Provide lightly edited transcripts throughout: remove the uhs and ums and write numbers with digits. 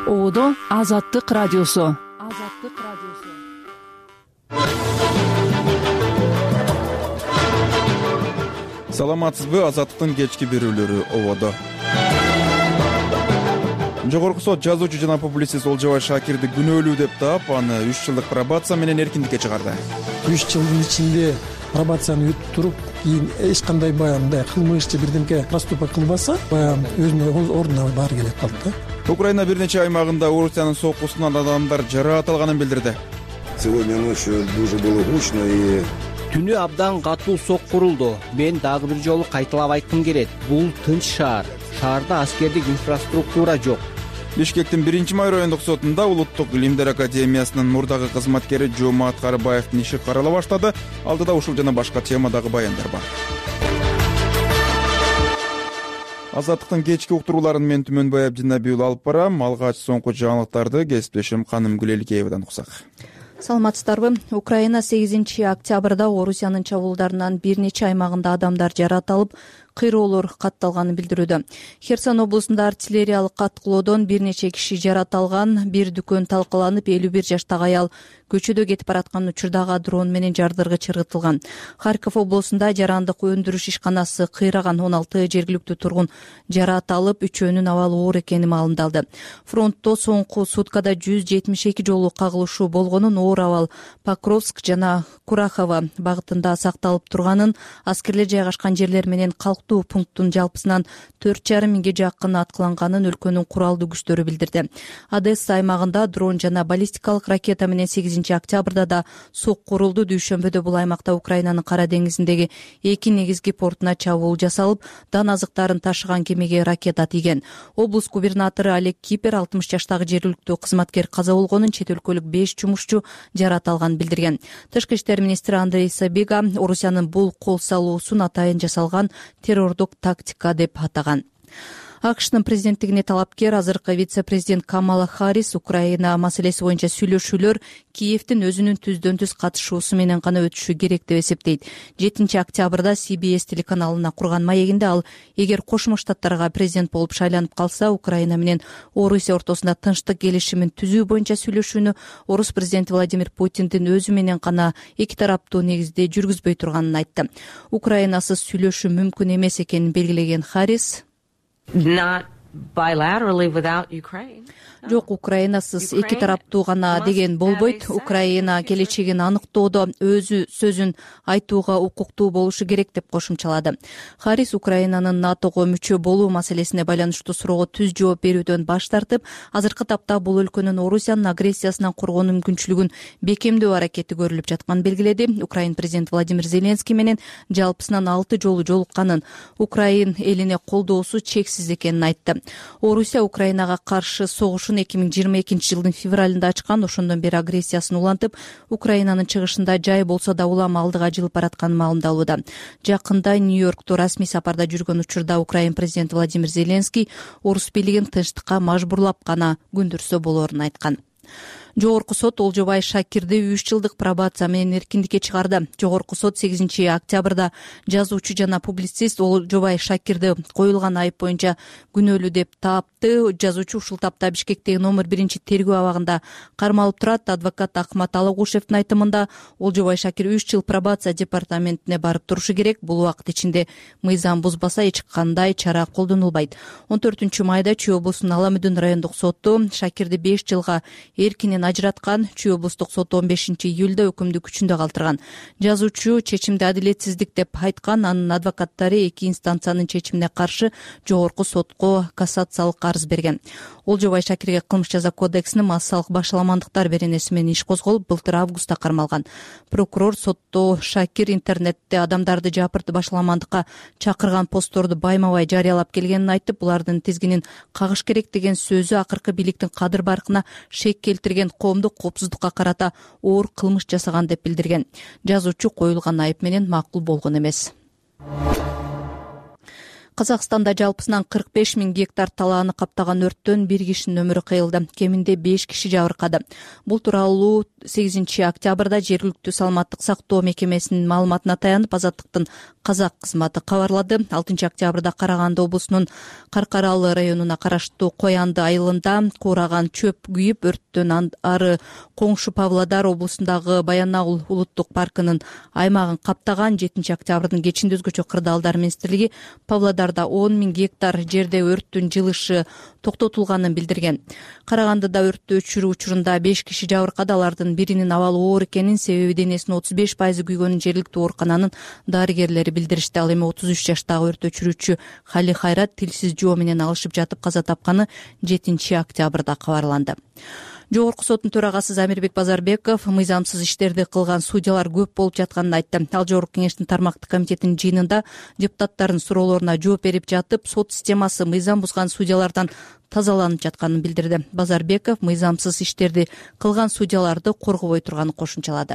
Оодо Азаттык радиосу. Саламатсызбы? Азаттыктын кечки берүүлөрү ободо. Жогорку сот жазуучу жана публицист Олжобай Шакирди күнөөлүү деп таап, аны 3 жылдык пробация менен эркиндикке чыгарды. 3 жылдын ичинде пробацияны өтүп туруп, кийин эч кандай баягы кылмыш же бирдемке проступок кылбаса, баягы өзүнүн ордуна баары келет калды да. Украина бир нече аймагында Орусиянын соккусунан адамдар жарааталганын билдирди. Сегодня ночью дуже было гучно и Түнү абдан катуу соккурулду. Мен дагы бир жолу кайталап айткым келет. Бул тынч шаар. Шаарда аскердик инфраструктура жок. Бишкектин 1-май райондук сотунда Улуттук илимдер академиясынын мурдагы кызматкери Жомат Карыбаевдин иши карала баштады. Алдыда ушул жана башка темадагы баяндар бар. Азаттыктын кечки уктурууларын мен Түмөнбай Абдинабиул алып барам. Алгач соңку жаңылыктарды кесиптешим Каным Гүлеликеевадан уксак. Саламатсыздарбы? Украина 8 октябрда Орусиянын чабуулдарынан бир нече аймагында адамдар жаратылып, кыйроолор катталганын билдирүүдө. Херсон облусунда артиллериялык каткылоодон бир нече киши жаратылган, бир дүкөн талкаланып, 51 жаштагы аял көчөдө кетип бараткан учурдагы дрон менен жардыргыч ыргытылган. Харьков облусунда жарандык өндүрүш ишканасы кыйраган, 16 жергиликтүү тургун жаратылып, 3өөнүн абалы оор экени маалымдалды. Фронтто соңку суткада 172 жолу кагылышуу болгонун, оор абал Покровск жана Курахово багытында сакталып турганын, аскерлер жайгашкан жерлер менен калктуу пункттун жалпысынан 4,5 миңге жакын аткыланганын өлкөнүн куралдуу күчтөрү билдирди. Одесса аймагында дрон жана баллистикалык ракета менен 8 октябрда да соккурулду. Дүйшөмбөдө бул аймакта Украинанын Кара деңизиндеги 2 негизги портуна чабуул жасалып, дан азыктарын ташыган кемеге ракета тийген. Облус губернатору Олег Кипер 60 жаштагы жергиликтүү кызматкер каза болгонун, чет өлкөлүк 5 жумушчу жаратылганын билдирген. Тышкы иштер министри Андрей Сабига Орусиянын бул кол салуусун атайын жасалган террордук тактика деп атаган. АКШнын президенттигине талапкер азыркы вице-президент Камала Харрис Украина маселеси боюнча сүйлөшүүлөр Киевдин өзүнүн түздөн-түз катышуусу менен гана өтүшү керек деп эсептейт. 7 октябрда CBS телеканалына курган маегинде ал, эгер Кошмо Штаттарга президент болуп шайланып калса, Украина менен Орусия ортосунда тынчтык келишимин түзүү боюнча сүйлөшүүнү Орус президенти Владимир Путиндин өзү менен гана эки тараптуу негизде жүргүзбөй турганын айтты. Украинасыз сүйлөшүү мүмкүн эмес экенин белгилеген Харрис, Not bilaterally without Ukraine. Жок, Украинасыз эки тараптуу гана деген болбойт. Украина келечегин аныктоодо өзү сөзүн айтууга укуктуу болушу керек деп кошумчалады. Харрис Украинанын НАТОго мүчө болуу маселесине байланыштуу суроого түз жооп берүүдөн баш тартып, азыркы тапта бул өлкөнүн Орусиянын агрессиясынан коргонуу мүмкүнчүлүгүн бекемдөө аракети көрүлүп жатканын белгиледи. Украин президенти Владимир Зеленский менен жалпысынан 6 жолу жолукканын, Украин элине колдоосу чексиз экенин айтты. Орусия Украинага каршы согуш 2022 жылдын февралында ачкан, ошондон бери агрессиясын улантып, Украинанын чыгышында жай болсо да улам алдыга жылып баратканы маалымдалууда. Жакында Нью-Йоркто расмий сапарда жүргөн учурда Украин президенти Владимир Зеленский орус бийлигин тынчтыкка мажбурлап гана көндүрсө болоорун айткан. Жогорку сот Олжобай Шакирди 3 жылдык пробация менен эркиндикке чыгарды. Жогорку сот 8 октябрда жазуучу жана публицист Олжобай Шакирди коюлган айып боюнча күнөөлүү деп таапты. Жазуучу ушул тапта Бишкектеги номер 1 тергөө абагында кармалып турат. Адвокат Ахмат Алагушевдин айтымында Олжобай Шакир 3 жыл пробация департаментине барып турушу керек. Бул убакыт ичинде мыйзам бузбаса эч кандай чара колдонулбайт. 14 майда Чүй облусунун Аламүдүн райондук соту Шакирди 5 жылга эркинен ажыраткан. Чүй облустук соту 15 июлда өкүмдү күчүндө калтырган. Жазуучу чечимди адилетсиздик деп айткан. Анын адвокаттары 2 инстанциянын чечимине каршы жогорку сотко кассациялык арыз берген. Олжобай Шакирге кылмыш жаза кодексинин массалык башаламандыктар беренеси менен иш козголуп, былтыр августта кармалган. Прокурор сотто Шакир интернетте адамдарды жапырт башаламандыкка чакырган постторду байма-бай жарыялап келгенин айтып, булардын тизгинин кагыш керек деген сөзү акыркы бийликтин кадыр баркына шек келтирген, коомдук коопсуздукка карата оор кылмыш жасаган деп билдирген. Жазуучу коюлган айып менен макул болгон эмес. Казакстанда жалпысынан 45 000 гектар талааны каптаган өрттөн бир кишинин өмүрү кыйылды. Кеминде 5 киши жабыркады. Бул тууралуу 8 октябрда жергиликтүү саламаттык сактоо мекемесинин маалыматына таянып Азаттыктын казак кызматы кабарлады. 6 октябрда Караганды облусунун Каркаралы районуна караштуу Коянды айылында куураган чөп күйүп, өрттөн ары коңшу Павлодар облусундагы Баянауыл улуттук паркынын аймагын каптаган. 7 октябрдын кечинде Өзгөчө кырдаалдар министрлиги Павлодарда 10 000 гектар жерде өрттүн жылышы токтотулганын билдирген. Карагандыда өрттү өчүрүү учурунда 5 киши жабыркады. Алардын биринин абалы оор экенин, себеби денесинин 35% күйгөнүн жергиликтүү оорукананын дарыгерлери билдиришти. Ал эми 33 жаштагы өрт өчүрүүчү Хали Хайрат тилсиз жоо менен алышып жатып каза тапканы 7 октябрда кабарланды. Жогорку соттун төрагасы Замирбек Базарбеков мыйзамсыз иштерди кылган судьялар көп болуп жатканын айтты. Ал Жогорку кеңештин тармактык комитетинин жыйынында депутаттардын суроолоруна жооп берип жатып, сот системасы мыйзам бузган судьялардан тазаланып жатканын билдирди. Базарбеков мыйзамсыз иштерди кылган судьяларды коргобой турганын кошумчалады.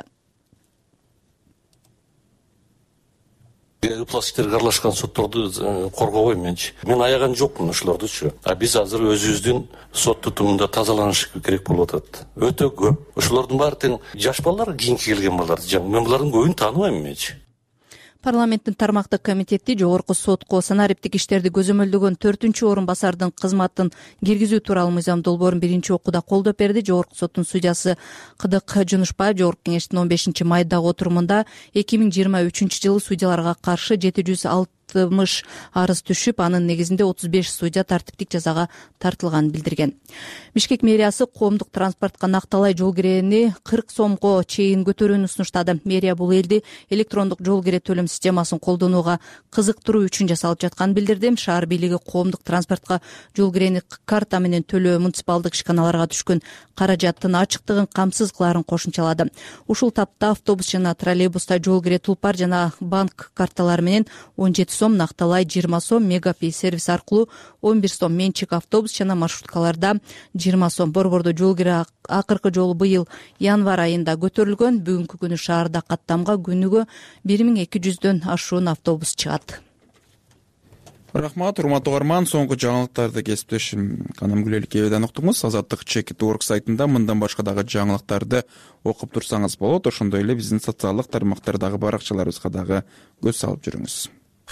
Ыплас иштерге аралашкан сотторду коргобойм менчи. Мен аяган жокмун ошолордучу. Биз азыр өзүбүздүн сот тутумунда тазаланыш керек болуп атат. Өтө көп. Ошолордун баары тең жаш балдар, кийинки келген балдар. Мен булардын көбүн тааныбайм менчи. Парламенттин тармактык комитети Жогорку сотко санариптик иштерди көзөмөлдөгөн 4-орун басардын кызматын киргизүү тууралуу мыйзам долбоорун биринчи окууда колдоп берди. Жогорку соттун судьясы Кыдык Жунушбаев Жогорку кеңештин 15 майдагы отурумунда 2023 жылы судьяларга каршы 760 арыз түшүп, анын негизинде 35 судья тартиптик жазага тартылганын билдирген. Бишкек мэриясы коомдук транспортко накталай жол кирени 40 сомго чейин көтөрүүнү сунуштады. Мэрия бул элди электрондук жол кире төлөм системасын колдонууга кызыктыруу үчүн жасалып жатканын билдирди. Шаар бийлиги коомдук транспортко жол кирени карта менен төлөө муниципалдык ишканаларга түшкөн каражаттын ачыктыгын камсыз кылаарын кошумчалады. Ушул тапта автобус жана троллейбуста жол кире тулпар жана банк карталары менен 17 сом, накталай 20 сом, мегапи сервис аркылуу 11 сом, менчик автобус жана маршруткаларда 20 сом. Борбордо жол кире акыркы жолу быйыл январь айында көтөрүлгөн. Бүгүнкү күнү шаарда каттамга күнүгө 1200дөн ашуун автобус чыгат. Рахмат, урматтуу угарман. Соңку жаңылыктарды кесиптешим Канамгүл Элкебеден уктуңуз. Азаттык.org сайтында мындан башка дагы жаңылыктарды окуп турсаңыз болот. Ошондой эле биздин социалдык тармактардагы баракчаларыбызга дагы көз салып жүрүңүз.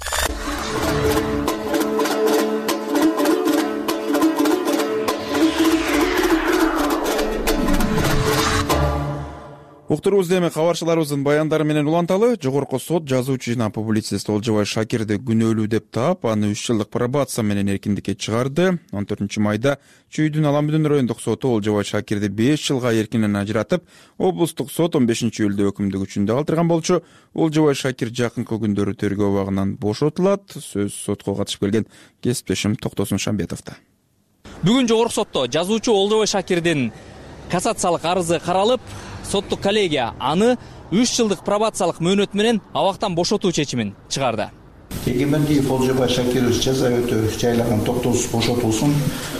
Уктуруубузду эми кабарчыларыбыздын баяндары менен уланталы. Жогорку сот жазуучу жана публицист Олжобай Шакирди күнөөлүү деп таап, аны 3 жылдык пробация менен эркиндикке чыгарды. 14 майда Чүйдүн Аламүдүн райондук соту Олжобай Шакирди 5 жылга эркинен ажыратып, облустук сот 15 июлда өкүмдү күчүндө калтырган болчу. Олжобай Шакир жакынкы күндөрү тергөө абагынан бошотулат. Сөз сотко катышып келген кесиптешим Токтосун Шамбетовдо. Бүгүн жогорку сотто жазуучу Олжобай Шакирдин кассациялык арызы каралып, соттук коллегия аны 3 жылдык пробациялык мөөнөт менен абактан бошотуу чечимин чыгарды. Эгемендиев Олжобай Шакирович жаза өтө жайлаган токтоосуз бошотулсун.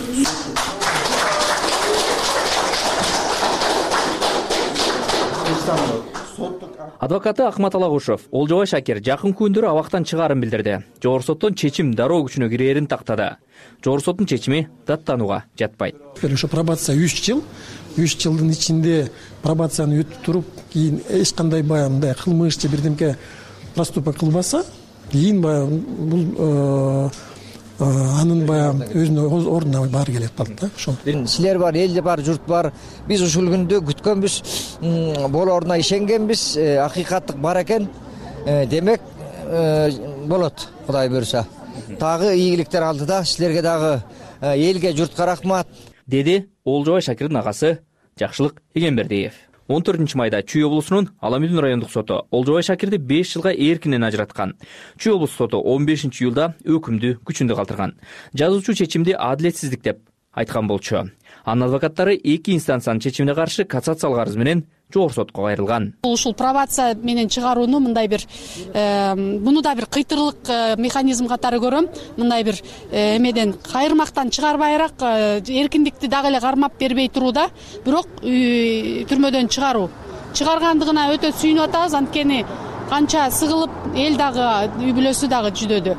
Адвокаты Акмат Алагушев Олжобай Шакир жакынкы күндөрү абактан чыгаарын билдирди. Жогорку соттон чечим дароо күчүнө кирээрин тактады. Жогорку соттун чечими даттанууга жатпайт. Ошо пробация 3 жыл. 3 жылдын ичинде пробацияны өтүп туруп, кийин эч кандай баягы кылмыш же бирдемке проступок кылбаса, кийин баягы бул анын баягы өзүнүн ордуна баары келет калат да. Ошол. Силер бар, эл бар, журт бар. Биз ушул күндө күткөнбүз, болоруна ишенгенбиз, акыйкаттык бар экен. Демек болот, Кудай буйруса. Дагы ийгиликтер алдыда, силерге дагы элге, журтка рахмат, деди Олжобай Шакирдин агасы Жакшылык Эгембердиев. 14 майда Чүй облусунун Аламүдүн райондук соту Олжобай Шакирди 5 жылга эркинен ажыраткан. Чүй облустук соту 15 июлда өкүмдү күчүндө калтырган. Жазуучу чечимди адилетсиздик деп айткан болчу. Анын адвокаттары 2 инстанциянын чечимине каршы кассациялык арыз менен жогорку сотко кайрылган. Ушул пробация менен чыгарууну мындай бир муну да бир кыйтырлык механизм катары көрөм. Мындай бир эмеден кайырмактан чыгарбайраак эркиндикти дагы эле кармап бербей турууда, бирок түрмөдөн чыгаргандыгына өтө сүйүнүп атабыз. Анткени канча сыгылып эл дагы үй бүлөсү дагы жүдөдү.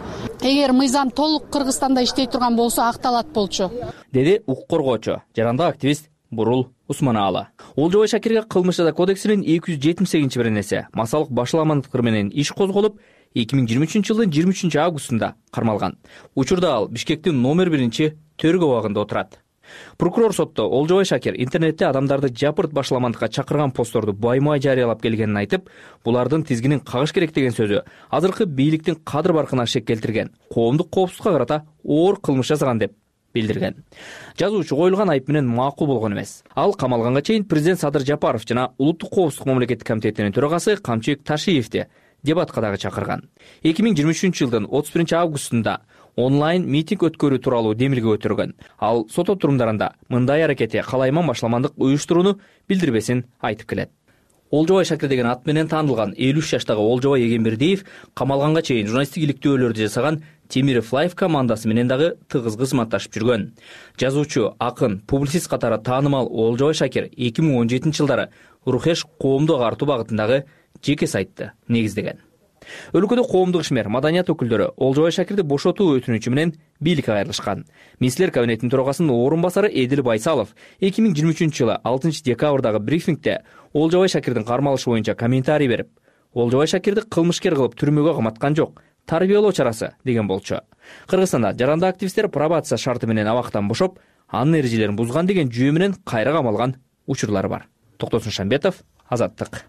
эгер мыйзам толук Кыргызстанда иштей турган болсо акталат болчу, деди укук коргоочу, жарандык активист Бурул Усманаалы. Олжобай Шакирге кылмыш жаза кодексинин 278-беренеси масалык башаламандык менен иш козголуп, 2023-жылдын 23-августунда кармалган. Учурда ал Бишкектин номер 1 төргө абагында отурат. Прокурор сотто Олжобай Шакир интернетте адамдарды жапырт башаламандыкка чакырган постторду баймай жарыялап келгенин айтып, булардын тизгинин кагыш керек деген сөзү азыркы бийликтин кадыр баркына шек келтирген, коомдук коопсуздукка карата оор кылмыш жасаган деп билдирген. Жазуучу коюлган айып менен макул болгон эмес. Ал камалганга чейин президент Садыр Жапаров жана Улуттук коопсуздук мамлекеттик комитетинин төрагасы Камчыбек Ташиевди дебатка дагы чакырган. 2023-жылдын 31-августунда онлайн митинг өткөрүү тууралуу демилге өтүргөн. Ал сот отурумдарында мындай аракети калайман башаламандык уюштурууну билдирбесин айтып келет. Олжобай Шакир деген ат менен таанылган 53 жаштагы Олжобай Эгембердиев камалганга чейин журналисттик иликтөөлөрдү жасаган Темиров Лайф командасы менен дагы тыгыз кызматташып жүргөн. Жазуучу, акын, публицист катары таанымал Олжобай Шакир 2017-жылдары Рухеш коомдук агартуу багытындагы жеке сайтты негиздеген. Өлкөдө коомдук ишмер, маданият өкүлдөрү Олжобай Шакирди бошотуу өтүнүчү менен бийликке кайрылышкан. Министрлер кабинетинин төрагасынын орун басары Эдил Байсалов 2023-жылы 6-декабрдагы брифингде Олжобай Шакирдин кармалышы боюнча комментарий берип, Олжобай Шакирди кылмышкер кылып түрмөгө каматкан жок, тарбиялоо чарасы деген болчу. Кыргызстанда жарандык активисттер пробация шарты менен абактан бошоп, анын эрежелерин бузган деген жүйө менен кайра камалган учурлары бар. Токтосун Шамбетов, Азаттык.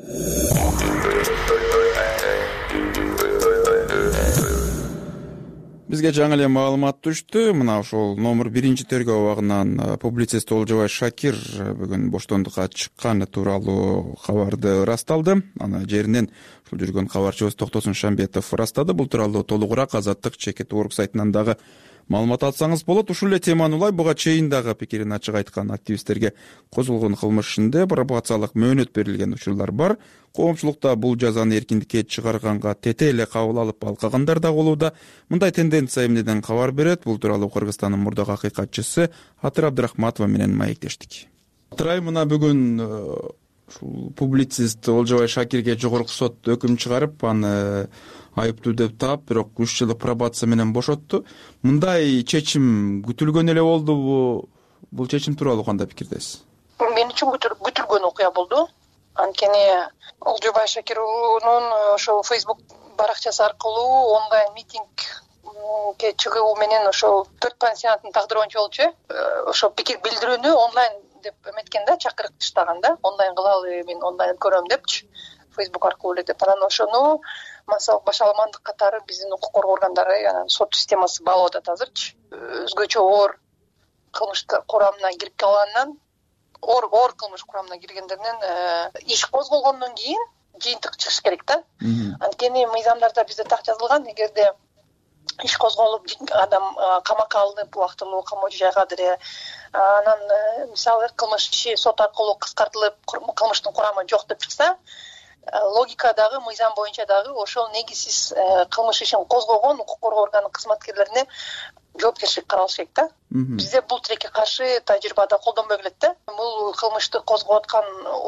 Бизге жаңы эле маалымат түштү. Мына ошол номер 1 тергөө абагынан публицист Олжобай Шакир бүгүн боштондукка чыкканы тууралуу кабарды ырасталды. Аны жеринен ушул жүргөн кабарчыбыз Токтосун Шамбетов ырастады. Бул тууралуу толугураак Азаттык ЧК сайтынан дагы маалымат алсаңыз болот. Ушул эле теманы улай буга чейин дагы пикирин ачык айткан активисттерге козголгон кылмыш ишинде пробациялык мөөнөт берилген учурлар бар. Коомчулукта бул жазаны эркиндикке чыгарганга тете эле кабыл алып алкагандар да болууда. Мындай тенденция эмнеден кабар берет? Бул тууралуу Кыргызстандын мурдагы акыйкатчысы Атыр Абдрахматова менен маектештик. Атырай, мына бүгүн ушул публицист Олжобай Шакирге жогорку сот өкүм чыгарып, аны айыптуу деп таап, бирок 3 жылдык пробация менен бошотту. Мындай чечим күтүлгөн эле болдубу? Бул чечим тууралуу кандай пикирдесиз? Мен үчүн күтүлгөн окуя болду. Анткени Олжобай Шакирунун ошол Facebook баракчасы аркылуу онлайн митингге чыгуу менен ошол 4 пансионаттын тагдыры боюнча болчу. Ошол пикир билдирүүнү онлайн деп эметкен да, чакырык таштаган да. Онлайн кылалы, мен онлайн көрөм депчи. Facebook аркылуу эле деп. Анан ошону масалык башаламандык катары биздин укук коргоо органдары, анан сот системасы баалап атат азырчы. Өзгөчө оор кылмыш курамына кирип калгандан, оор кылмыш курамына киргендеринен иш козголгондон кийин жыйынтык чыгыш керек да. Анткени мыйзамдарда бизде так жазылган, эгерде иш козголуп адам камакка алынып, убактылуу камоочу жайга деле, анан мисалы кылмыш иши сот аркылуу кыскартылып, кылмыштын курамы жок деп чыкса, логикадагы мыйзам боюнча дагы ошол негизсиз кылмыш ишин козгогон укук коргоо органынын кызматкерлерине жоопкерчилик каралыш керек да. Бизде бул тилекке каршы тажрыйбада колдонбой келет да. Бул кылмышты козгоп аткан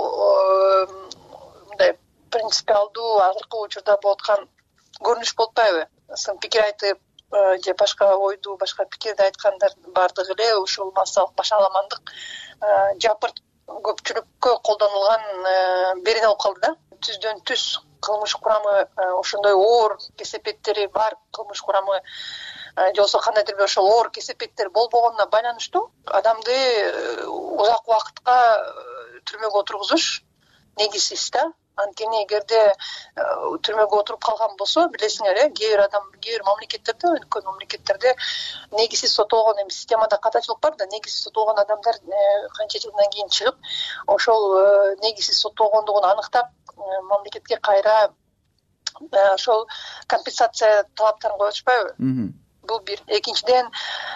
мындай принципиалдуу азыркы учурда болуп аткан көрүнүш болтпайбы? Сын пикир айтып же башка ойду, башка пикирди айткандар бардыгы эле ушул массалык башаламандык жапырт көпчүлүккө колдонулган берене болуп калды да. Түздөн түз кылмыш курамы, ошондой оор кесепеттери бар кылмыш курамы же болбосо кандайдыр бир ошол оор кесепеттер болбогонуна байланыштуу адамды узак убакытка түрмөгө отургузуш негизсиз да. Анткени эгерде түрмөгө отуруп калган болсо, билесиңер, кээ бир мамлекеттерде, өнүккөн мамлекеттерде негизсиз соттолгон, эми системада катачылык бар да, негизсиз соттолгон адамдар канча жылдан кийин чыгып, ошол негизсиз соттолгондугун аныктап, мамлекетке кайра ошол компенсация талаптарын коюп атышпайбы? Бул бир. Экинчиден,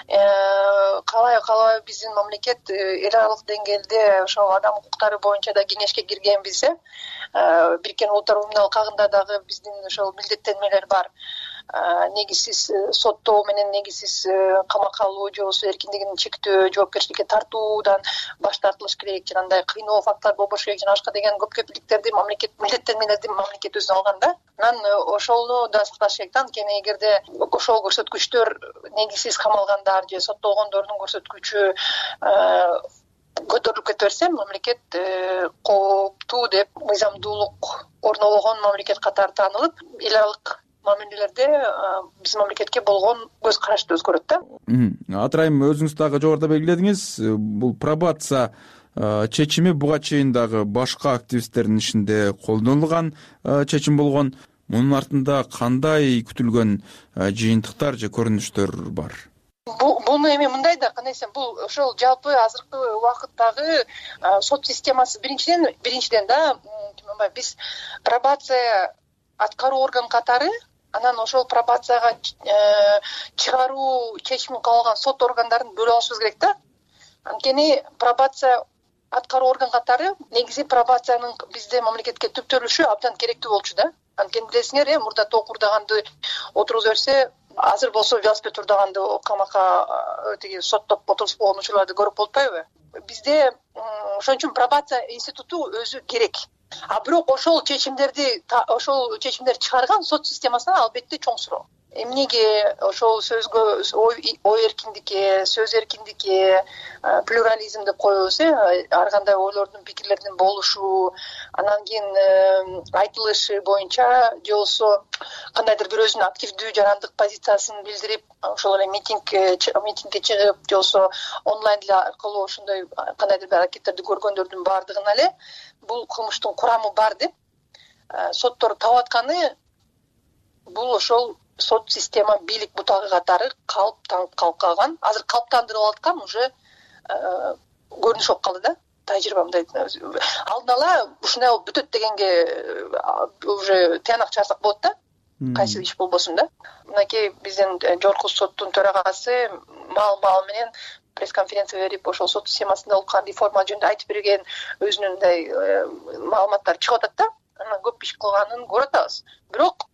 калай биздин мамлекет эл аралык деңгээлде ошол адам укуктары боюнча да кеңешке кирген билсе, Бириккен Улуттар Уюмунун алкагында дагы биздин ошол милдеттенмелер бар. негизсиз соттоо менен негизсиз камакка алуу же болбосо эркиндигин чектөө, жоопкерчиликке тартуудан баш тартылыш керек, жанагындай кыйноо факторлор болбош керек, жана башка деген көп кепилдиктерди мамлекет мамлекет өзү алган да. Анан ошону да сакташ керек да. Анткени эгерде ошол көрсөткүчтөр негизсиз камалгандар же соттолгондордун көрсөткүчү көтөрүлүп кете берсе, мамлекет кооптуу деп мыйзамдуулук орнобогон мамлекет катары таанылып, эл аралык мамилелерде биздин мамлекетке болгон көз карашты өзгөрөт да. Атырайым, өзүңүз дагы жогоруда белгиледиңиз, бул пробация чечими буга чейин дагы башка активисттердин ишинде колдонулган чечим болгон. Мунун артында кандай күтүлгөн жыйынтыктар же көрүнүштөр бар? Буну эми мындай да, кандай десем, бул ошол жалпы азыркы убакыттагы сот системасы биринчиден да, биз пробация аткаруу орган катары, анан ошол пробацияга чыгаруу чечимин кабыл алган сот органдарын бөлүп алышыбыз керек да. Анткени пробация аткаруу орган катары негизи пробациянын бизде мамлекетке түптөлүшү абдан керектүү болчу да. Анткени билесиңер, мурда ток урдаганды отургуза берсе, азыр болсо велосипед урдаганды камакка тиги соттоп отургузуп койгон учурларды көрүп болуп атпайбы? Бизде ошон үчүн пробация институту өзү керек. А бирок ошол чечимдерди чыгарган сот системасына албетте чоң суроо. Эмнеге ошол сөзгө ой эркиндикке, сөз эркиндикке, плюрализм деп коебуз, ар кандай ойлордун, пикирлердин болушу, анан кийин айтылышы боюнча же болбосо кандайдыр бир өзүнүн активдүү жарандык позициясын билдирип, ошол эле митингге чыгып, же болбосо онлайн аркылуу ошондой кандайдыр бир аракеттерди көргөндөрдүн баардыгына эле бул кылмыштын курамы бар деп соттор таап атканы, бул ошол сот система бийлик бутагы катары калыптанып калып калган. Азыр калыптандырылып аткан уже көрүнүш болуп калды да. Тажрыйба мындай алдын ала ушундай болуп бүтөт дегенге уже тыянак чыгарсак болот да. Кайсы иш болбосун да. Мынакей биздин жогорку соттун төрагасы маал менен пресс-конференция берип, ошол сот системасында болуп калган реформа жөнүндө айтып берген өзүнүн мындай маалыматтары чыгып атат да. Анан көп иш кылганын көрүп атабыз. Бирок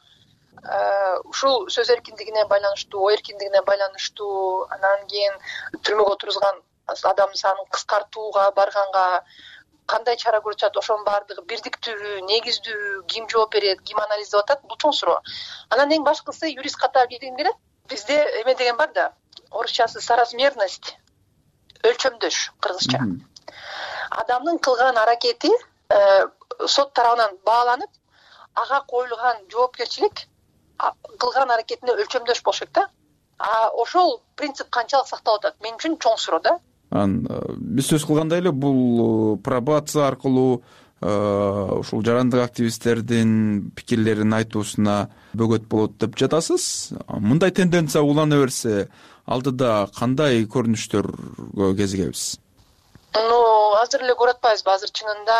ушул сөз эркиндигине байланыштуу, ой эркиндигине байланыштуу, анан кийин түрмөгө отургузган адамдын санын кыскартууга барганга кандай чара көрүп жатат, ошонун баардыгы бирдиктүүбү, негиздүүбү, ким жооп берет, ким анализдеп атат, бул чоң суроо. Анан эң башкысы юрист катары билгим келет. Бизде эме деген бар да, орусчасы соразмерность, өлчөмдөш кыргызча. Адамдын кылган аракети сот тарабынан бааланып, ага коюлган жоопкерчилик кылган аракетине өлчөмдөш болуш керек да. Ошол принцип канчалык сакталып атат? Мен үчүн чоң суроо да. Биз сөз кылгандай эле бул пробация аркылуу ушул жарандык активисттердин пикирлерин айтуусуна бөгөт болот деп жатасыз. Мындай тенденция улана берсе, алдыда кандай көрүнүштөргө кезигебиз? Азыр эле көрүп атпайбызбы? Азыр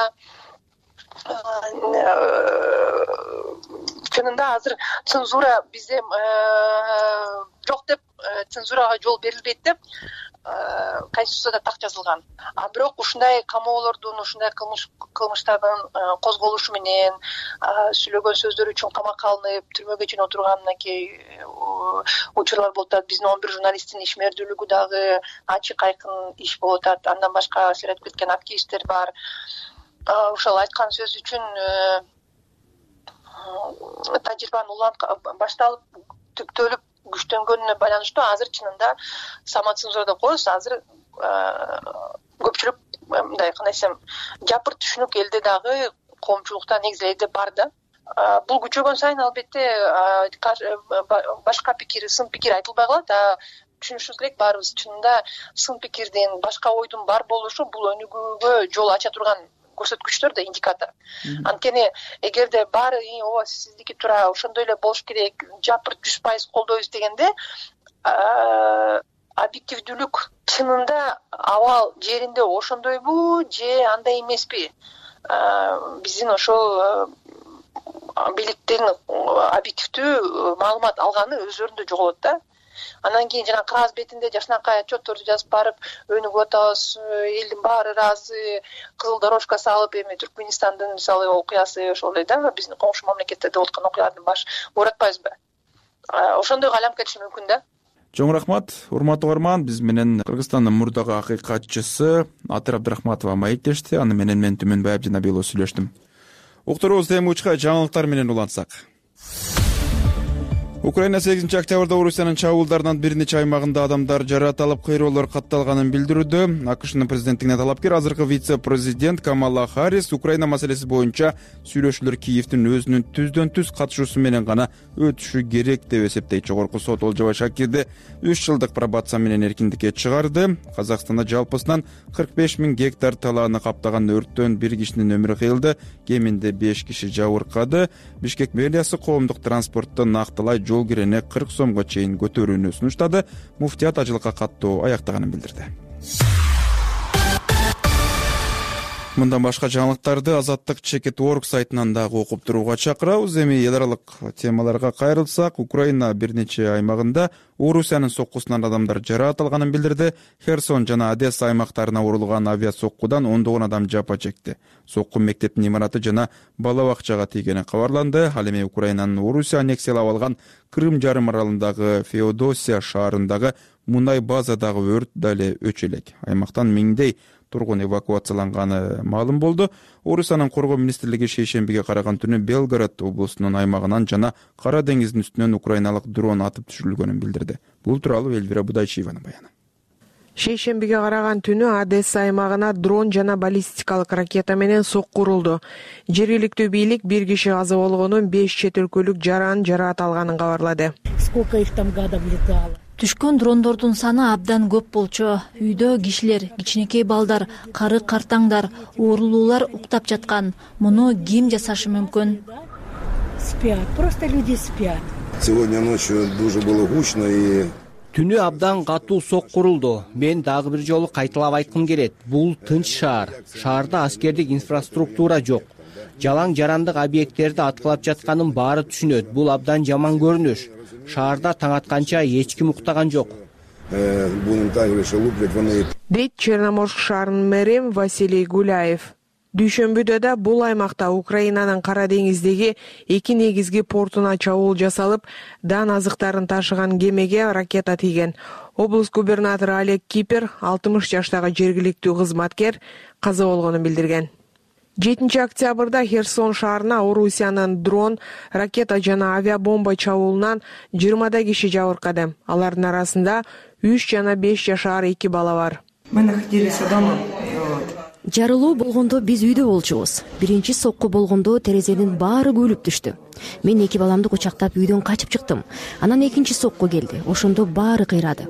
чынында азыр цензура бизде жок деп, цензурага жол берилбейт деп Конституцияда так жазылган. Бирок ушундай камоолордун, ушундай кылмыштардын козголушу менен сүйлөгөн сөздөр үчүн камакка алынып, түрмөгө чейин отурган мынакей учурлар болуп атат. Биздин 11 журналисттин ишмердүүлүгү дагы ачык айкын иш болуп атат. Андан башка силер айтып кеткен активисттер бар. Ошол айткан сөз үчүн тажрыйбанын уланып башталып, түптөлүп, күчтөнгөнүнө байланыштуу азыр чынында самоцензура деп коебуз. Азыр көпчүлүк мындай, кандай десем, жапырт түшүнүк элде дагы, коомчулукта негизи элде бар да. Бул күчөгөн сайын албетте башка пикир, сын пикир айтылбай калат. Түшүнүшүбүз керек, баарыбыз чынында сын пикирдин, башка ойдун бар болушу бул өнүгүүгө жол ача турган көрсөткүчтөр да, индикатор. Анткени эгерде баары ооба сиздики туура, ошондой эле болуш керек, жапырт 100% колдойбуз дегенде, объективдүүлүк чынында абал жеринде ошондойбу же андай эмеспи? Биздин ошол бийликтин объективдүү маалымат алганы өздөрүндө жоголот да. Анан кийин жана кагаз бетинде жакшынакай отчетторду жазып барып, өнүгүп атабыз, элдин баары ыраазы, кызыл дорожка салып, эми Түркмөнстандын мисалы окуясы ошол эле да, биздин коңшу мамлекеттерде болуп аткан окуялардын башы көрүп атпайбызбы? ошондойго айланып кетиши мүмкүн да. Чоң рахмат, урматтуу угарман. Биз менен Кыргызстандын мурдагы акыйкатчысы Атыр Абдрахматова маектешти. Аны менен мен Түмөнбай Абдинабилов сүйлөштүм. Уктуруубуз темучка жаңылыктар менен улантсак. Украина 8 октябрда Орусиянын чабуулдарынан бир нече аймагында адамдар жаратылып, кыйроолор катталганын билдирүүдө. АКШнын президенттигине талапкер азыркы вице-президент Камала Харрис Украина маселеси боюнча сүйлөшүүлөр Киевдин өзүнүн түздөн-түз катышуусу менен гана өтүшү керек деп эсептейт. Жогорку сот Олжобай Шакирди 3 жылдык пробация менен эркиндикке чыгарды. Казакстанда жалпысынан 45 000 гектар талааны каптаган өрттөн бир кишинин өмүрү кыйылды, кеминде 5 киши жабыркады. Бишкек мэриясы коомдук транспортту нактылай жол кирене 40 сомго чейин көтөрүүнү сунуштады. Муфтият ажылыкка каттоо аяктаганын билдирди. Мындан башка жаңылыктарды Азаттык Чекет.org сайтынан дагы окуп турууга чакырабыз. Эми эл аралык темаларга кайрылсак, Украина бир нече аймагында Орусиянын соккусунан адамдар жаратылганын билдирди. Херсон жана Одесса аймактарына урулган авиасоккудан 10 адам жапа чекти. Сокку мектептин имараты жана бала бакчага тийгени кабарланды. Ал эми Украинанын Орусия аннексиялап алган Крым жарым аралындагы Феодосия шаарындагы мунай базадагы өрт дале өчө элек. Аймактан миңдей тургун эвакуацияланганы маалым болду. Орусиянын коргоо министрлиги шейшембиге караган түнү Белгород облусунун аймагынан жана Кара деңиздин үстүнөн украиналык дрон атып түшүрүлгөнүн билдирди. Бул тууралуу Эльвира Будайчиеванын баяны. Шейшембиге караган түнү Одесса аймагына дрон жана баллистикалык ракета менен сокку урулду. Жергиликтүү бийлик бир киши каза болгонун, 5 чет өлкөлүк жаран жараат алганын кабарлады. Сколько их там гадов летало? Түшкөн дрондордун саны абдан көп болчу. Үйдө кишилер, кичинекей балдар, кары картаңдар, оорулуулар уктап жаткан. Муну ким жасашы мүмкүн? Спят, просто люди спят. Сегодня ночью дуже было гучно и Түнү абдан катуу сокку урулду. Мен дагы бир жолу кайталап айткым келет. Бул тынч шаар. Шаарда аскердик инфраструктура жок. Жалаң жарандык объекттерди аткылап жатканын баары түшүнөт. Бул абдан жаман көрүнүш. Шаарда таң атканча эч ким уктаган жок. Дейт Черноморск шаарынын мэри Василий Гуляев. Дүйшөмбүдө да бул аймакта Украинанын Кара деңиздеги 2 негизги портуна чабуул жасалып, дан азыктарын ташыган кемеге ракета тийген. Облус губернатору Олег Кипер 60 жаштагы жергиликтүү кызматкер каза болгонун билдирген. 7 октябрда Херсон шаарына Орусиянын дрон, ракета жана авиабомба чабуулунан 20 киши жабыркады. Алардын арасында 3 жана 5 жашар 2 бала бар. Мы находились дома. Жарылуу болгондо биз үйдө болчубуз. Биринчи сокку болгондо терезенин баары көлүп түштү. Мен 2 баламды кучактап үйдөн качып чыктым. Анан экинчи сокку келди. Ошондо баары кыйрады.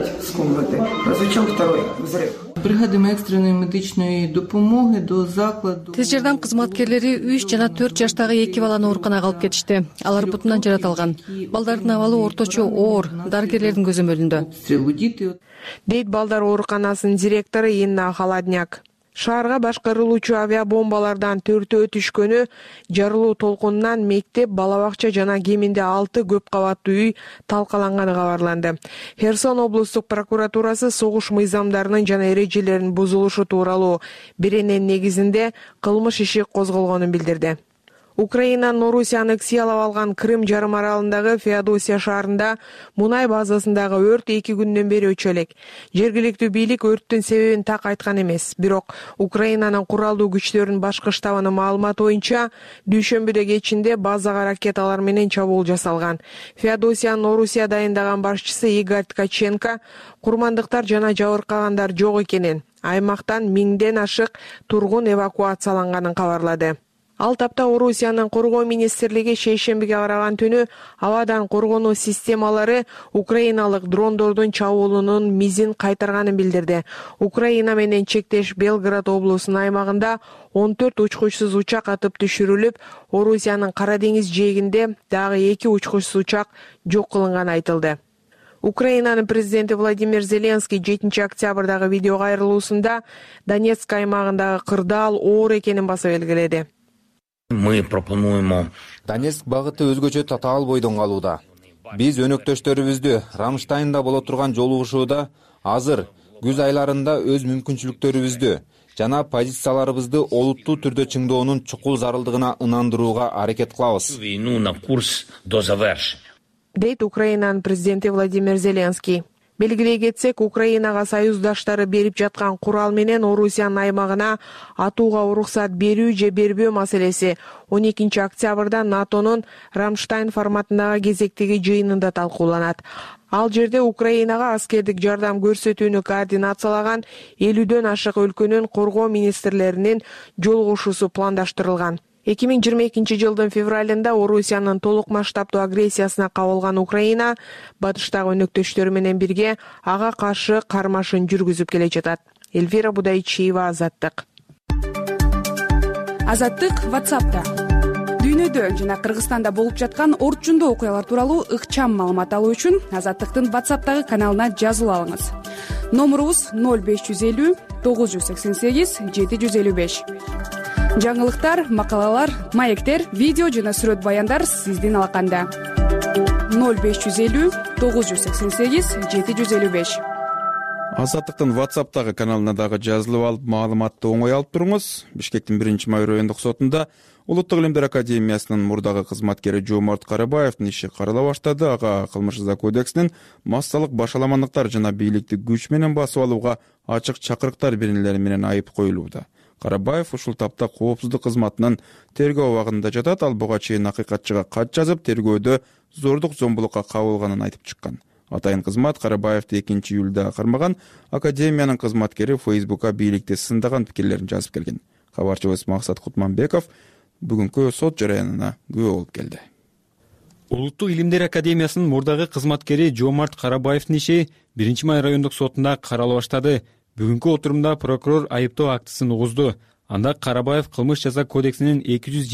Бригадами экстренной медичной допомоги до закладу. Тез жардам кызматкерлери 3 жана 4 жаштагы 2 баланы ооруканага алып кетишти. Алар бутунан жаратылган. Балдардын абалы орточо оор, дарыгерлердин көзөмөлүндө. Дейт балдар ооруканасынын директору Инна Холодняк. Шаарга башкарылуучу авиабомбалардан 4 түшкөнү, жарылуу толкунунан мектеп, бала бакча жана кеминде 6 көп кабаттуу үй талкаланганы кабарланды. Херсон облустук прокуратурасы согуш мыйзамдарынын жана эрежелеринин бузулушу тууралуу беренен негизинде кылмыш иши козголгонун билдирди. Украинанын Орусия аннексиялап алган Крым жарым аралындагы Феодосия шаарында мунай базасындагы өрт 2 күндөн бери өчө элек. Жергиликтүү бийлик өрттүн себебин так айткан эмес. Бирок Украинанын куралдуу күчтөрүнүн башкы штабынын маалыматы боюнча дүйшөмбүдө кечинде базага ракеталар менен чабуул жасалган. Феодосиянын Орусия дайындаган башчысы Игорь Ткаченко курмандыктар жана жабыркагандар жок экенин, аймактан 1000ден ашык тургун эвакуацияланганын кабарлады. Ал тапта Орусиянын коргоо министрлиги шейшембиге караган түнү абадан коргонуу системалары украиналык дрондордун чабуулунун мизин кайтарганын билдирди. Украина менен чектеш Белгород облусунун аймагында 14 учкучсуз учак атып түшүрүлүп, Орусиянын Кара деңиз жээгинде дагы 2 учкучсуз учак жок кылынганы айтылды. Украинанын президенти Владимир Зеленский 7 октябрдагы видео кайрылуусунда Донецк аймагындагы кырдаал оор экенин баса белгиледи. Мы пропонуємо. Донецк багыты өзгөчө татаал бойдон калууда. Биз өнөктөштөрүбүздү Рамштайнда боло турган жолугушууда азыр күз айларында өз мүмкүнчүлүктөрүбүздү жана позицияларыбызды олуттуу түрдө чыңдоонун чукул зарылдыгына ынандырууга аракет кылабыз. Війну на курс до завершення. дейт Украинанын президенти Владимир Зеленский. Белгилей кетсек, Украинага союздаштары берип жаткан курал менен Орусиянын аймагына атууга уруксат берүү же бербөө маселеси 12 октябрда НАТОнун Рамштайн форматындагы кезектеги жыйынында талкууланат. Ал жерде Украинага аскердик жардам көрсөтүүнү координациялаган 50дөн ашык өлкөнүн коргоо министрлеринин жолугушуусу пландаштырылган. 2022 жылдын февралында Орусиянын толук масштабдуу агрессиясына кабылган Украина батыштагы өнөктөштөрү менен бирге ага каршы кармашын жүргүзүп келе жатат. Эльвира Будайчиева, Азаттык. Азаттык WhatsApp'та. Дүйнөдө жана Кыргызстанда болуп жаткан орчундуу окуялар тууралуу ыкчам маалымат алуу үчүн Азаттыктын WhatsApp'тагы каналына жазылып алыңыз. Номурубуз 0550 988 755. Жаңылыктар, макалалар, маектер, видео жана сүрөт баяндар сиздин алаканда. 0550 988 755. Азаттыктын WhatsApp'тагы каналына дагы жазылып алып, маалыматты оңой алып туруңуз. Бишкектин 1-майыр райондук сотунда Улуттук илимдер академиясынын мурдагы кызматкери Жомарт Карабаевдин иши карала баштады. Ага кылмыш жаза кодексинин массалык башаламандыктар жана бийликти күч менен басып алууга ачык чакырыктар берилери менен айып коюлууда. Карабаев ушул тапта коопсуздук кызматынын тергөө абагында жатат. Ал буга чейин акыйкатчыга кат жазып, тергөөдө зордук зомбулукка кабылганын айтып чыккан. Атайын кызмат Карабаевди 2-июлда кармаган. Академиянын кызматкери Фейсбукка бийликти сындаган пикирлерин жазып келген. Кабарчыбыз Максат Кутманбеков бүгүнкү сот жараянына күбө болуп келди. Улуттук илимдер академиясынын мурдагы кызматкери Жомарт Карабаевдин иши 1-майыр райондук сотунда карала баштады. Бүгүнкү отурумда прокурор айыптоо актысын угузду. Анда Карабаев кылмыш жаза кодексинин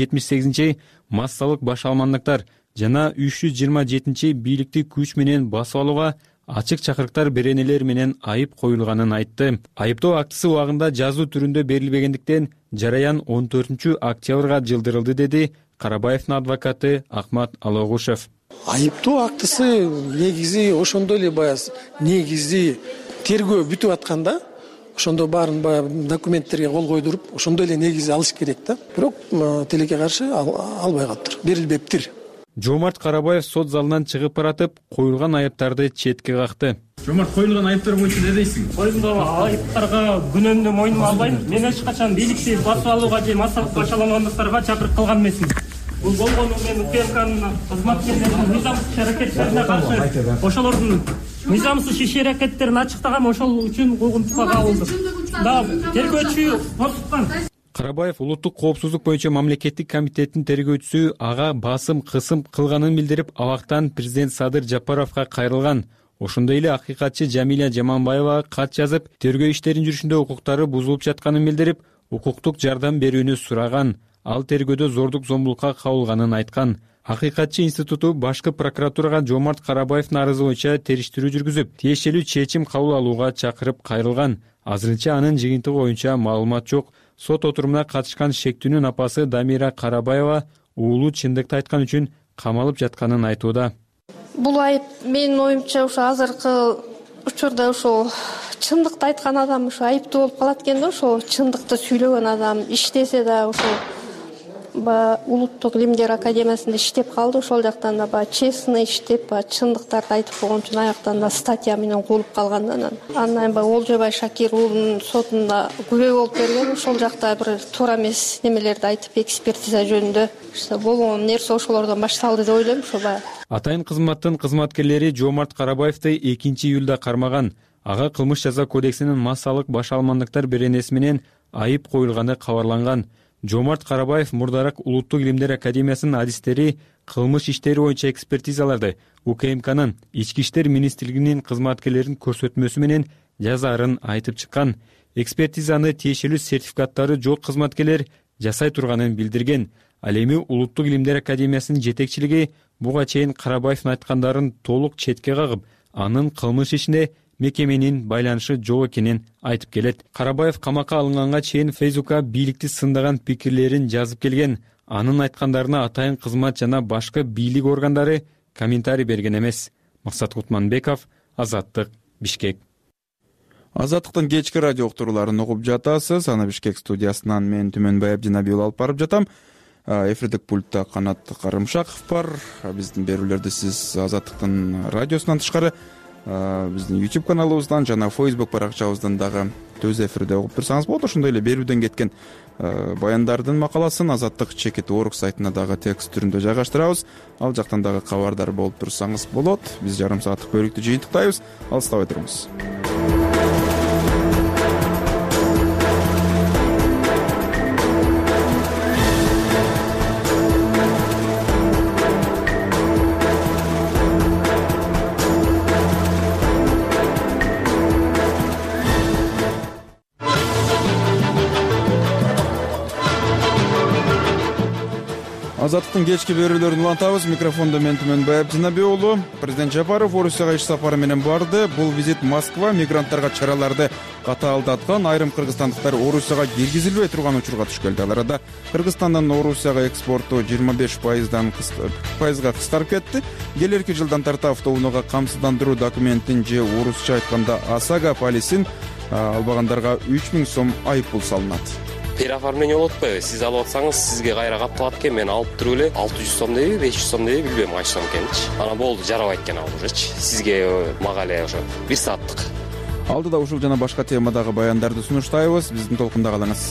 278 массалык башаламандыктар жана 327 бийликти күч менен басып алууга ачык чакырыктар беренелер менен айып коюлганын айтты. Айыптоо актысы убагында жазуу түрүндө берилбегендиктен жараян 14 октябрга жылдырылды, деди Карабаевдин адвокаты Ахмат Алогушев. Айыптоо актысы негизи ошондой эле баягы негизи тергөө бүтүп атканда ошондо баарын документтерге кол койдуруп, ошондой эле негизи алыш керек да. Бирок тилекке каршы албай калыптыр, берилбептир. Жомарт Карабаев сот залынан чыгып баратып, коюлган айыптарды четке какты. Жомарт, коюлган айыптар боюнча эмне дейсиң? Коюлган айыптарга күнөөмдү мойнума албайм. Мен эч качан бийликти басып алууга же массалык башаламандыктарга чакырып кылган эмесмин. Бул болгону мен УКМКнын кызматкерлеринин мыйзамсыз аракеттерине каршы ошолордун мыйзамсыз иш аракеттерин ачыктаган, ошол үчүн куугунтукка кабылдым. Да, тергөөчү тосуткан. Карабаев улуттук коопсуздук боюнча мамлекеттик комитеттин тергөөчүсү ага басым кысым кылганын билдирип, абактан президент Садыр Жапаровго кайрылган. Ошондой эле акыйкатчы Жамиля Жаманбаевага кат жазып, тергөө иштерин жүрүшүндө укуктары бузулуп жатканын билдирип, укуктук жардам берүүнү сураган. Ал тергөөдө зордук зомбулукка кабылганын айткан. Акыйкатчы институту башкы прокуратурага Жомарт Карабаевдин арызы боюнча териштирүү жүргүзүп, тиешелүү чечим кабыл алууга чакырып кайрылган. Азырынча анын жыйынтыгы боюнча маалымат жок. Сот отурумуна катышкан шектүүнүн апасы Дамира Карабаева уулу чындыкты айткан үчүн камалып жатканын айтууда. Бул айып менин оюмча ошо азыркы учурда ошо чындыкты айткан адам ошо айыптуу болуп калат экен да, ошо чындыкты сүйлөгөн адам иштесе да ошо Улуттук илимдер академиясында иштеп калды, ошол жактан да честный иштеп, чындыктарды айтып койгон үчүн аяктан да статья менен куулуп калган. Андан Олжобай Шакир уулунун сотунда күбө болуп берген, ошол жакта бир туура эмес немелерди айтып, экспертиза жөнүндө болгон нерсе ошолордон башталды деп ойлойм. Атайын кызматтын кызматкерлери Жомарт Карабаевди 2-июлда кармаган. Ага кылмыш жаза кодексинин массалык башаламандыктар беренеси менен айып коюлганы кабарланган. Жомарт Карабаев мурдараак Улуттук илимдер академиясынын адистери кылмыш иштери боюнча экспертизаларды УКМКнын Ички иштер министрлигинин кызматкерлеринин көрсөтмөсү менен жазаарын айтып чыккан. Экспертизаны тиешелүү сертификаттары жок кызматкерлер жасай турганын билдирген. Ал эми Улуттук илимдер академиясынын жетекчилиги буга чейин Карабаевдин айткандарын толук четке кагып, анын кылмыш ишине мекеменин байланышы жок экенин айтып келет. Карабаев камакка алынганга чейин Фейсбукка бийликти сындаган пикирлерин жазып келген. Анын айткандарына атайын кызмат жана башка бийлик органдары комментарий берген эмес. Максат Кутманбеков, Азаттык, Бишкек. Азаттыктын кечки радио уктурууларын угуп жатасыз. Аны Бишкек студиясынан мен Түмөнбай Абдинабиев алып барып жатам. Эфирдик пультта Канат Карымшаков бар. Биздин берүүлөрдү сиз Азаттыктын радиосунан тышкары биздин YouTube каналыбыздан жана Facebook баракчабыздан дагы төз эфирде угуп турсаңыз болот. Ошондой эле берүүдөн кеткен баяндардын макаласын Азаттык /org сайтына дагы текст түрүндө жайгаштырабыз. Ал жактан дагы кабардар болуп турсаңыз болот. Биз жарым сааттык бөлүктү жыйынтыктайбыз. Алыстабай туруңуз. Азаттыктын кечки берүүлөрүн улантабыз. Микрофондо мен Түмөнбай Абдинабек уулу. Президент Жапаров Орусияга иш сапары менен барды. Бул визит Москва мигранттарга чараларды катаалдаткан. Айрым кыргызстандыктар Орусияга киргизилбей турган учурга түшкөн. Ал арада Кыргызстандын Орусияга экспорту 25%га кыскарып кетти. Келерки жылдан тарта автоунаага камсыздандыруу документин же орусча айтканда ОСАГО полисин албагандарга 3000 сом айыппул салынат. Переоформление болуп атпайбы? Сиз алып атсаңыз, сизге кайра капталат экен. Мен алып туруп эле 600 сом дейби, 500 сом дейби, билбейм кайчы сом экенинчи. Ана болду, жарабайт экен ал ужечи. Сизге мага эле ошо 1 сааттык. Алдыда ушул жана башка темадагы баяндарды сунуштайбыз. Биздин толкунда калыңыз.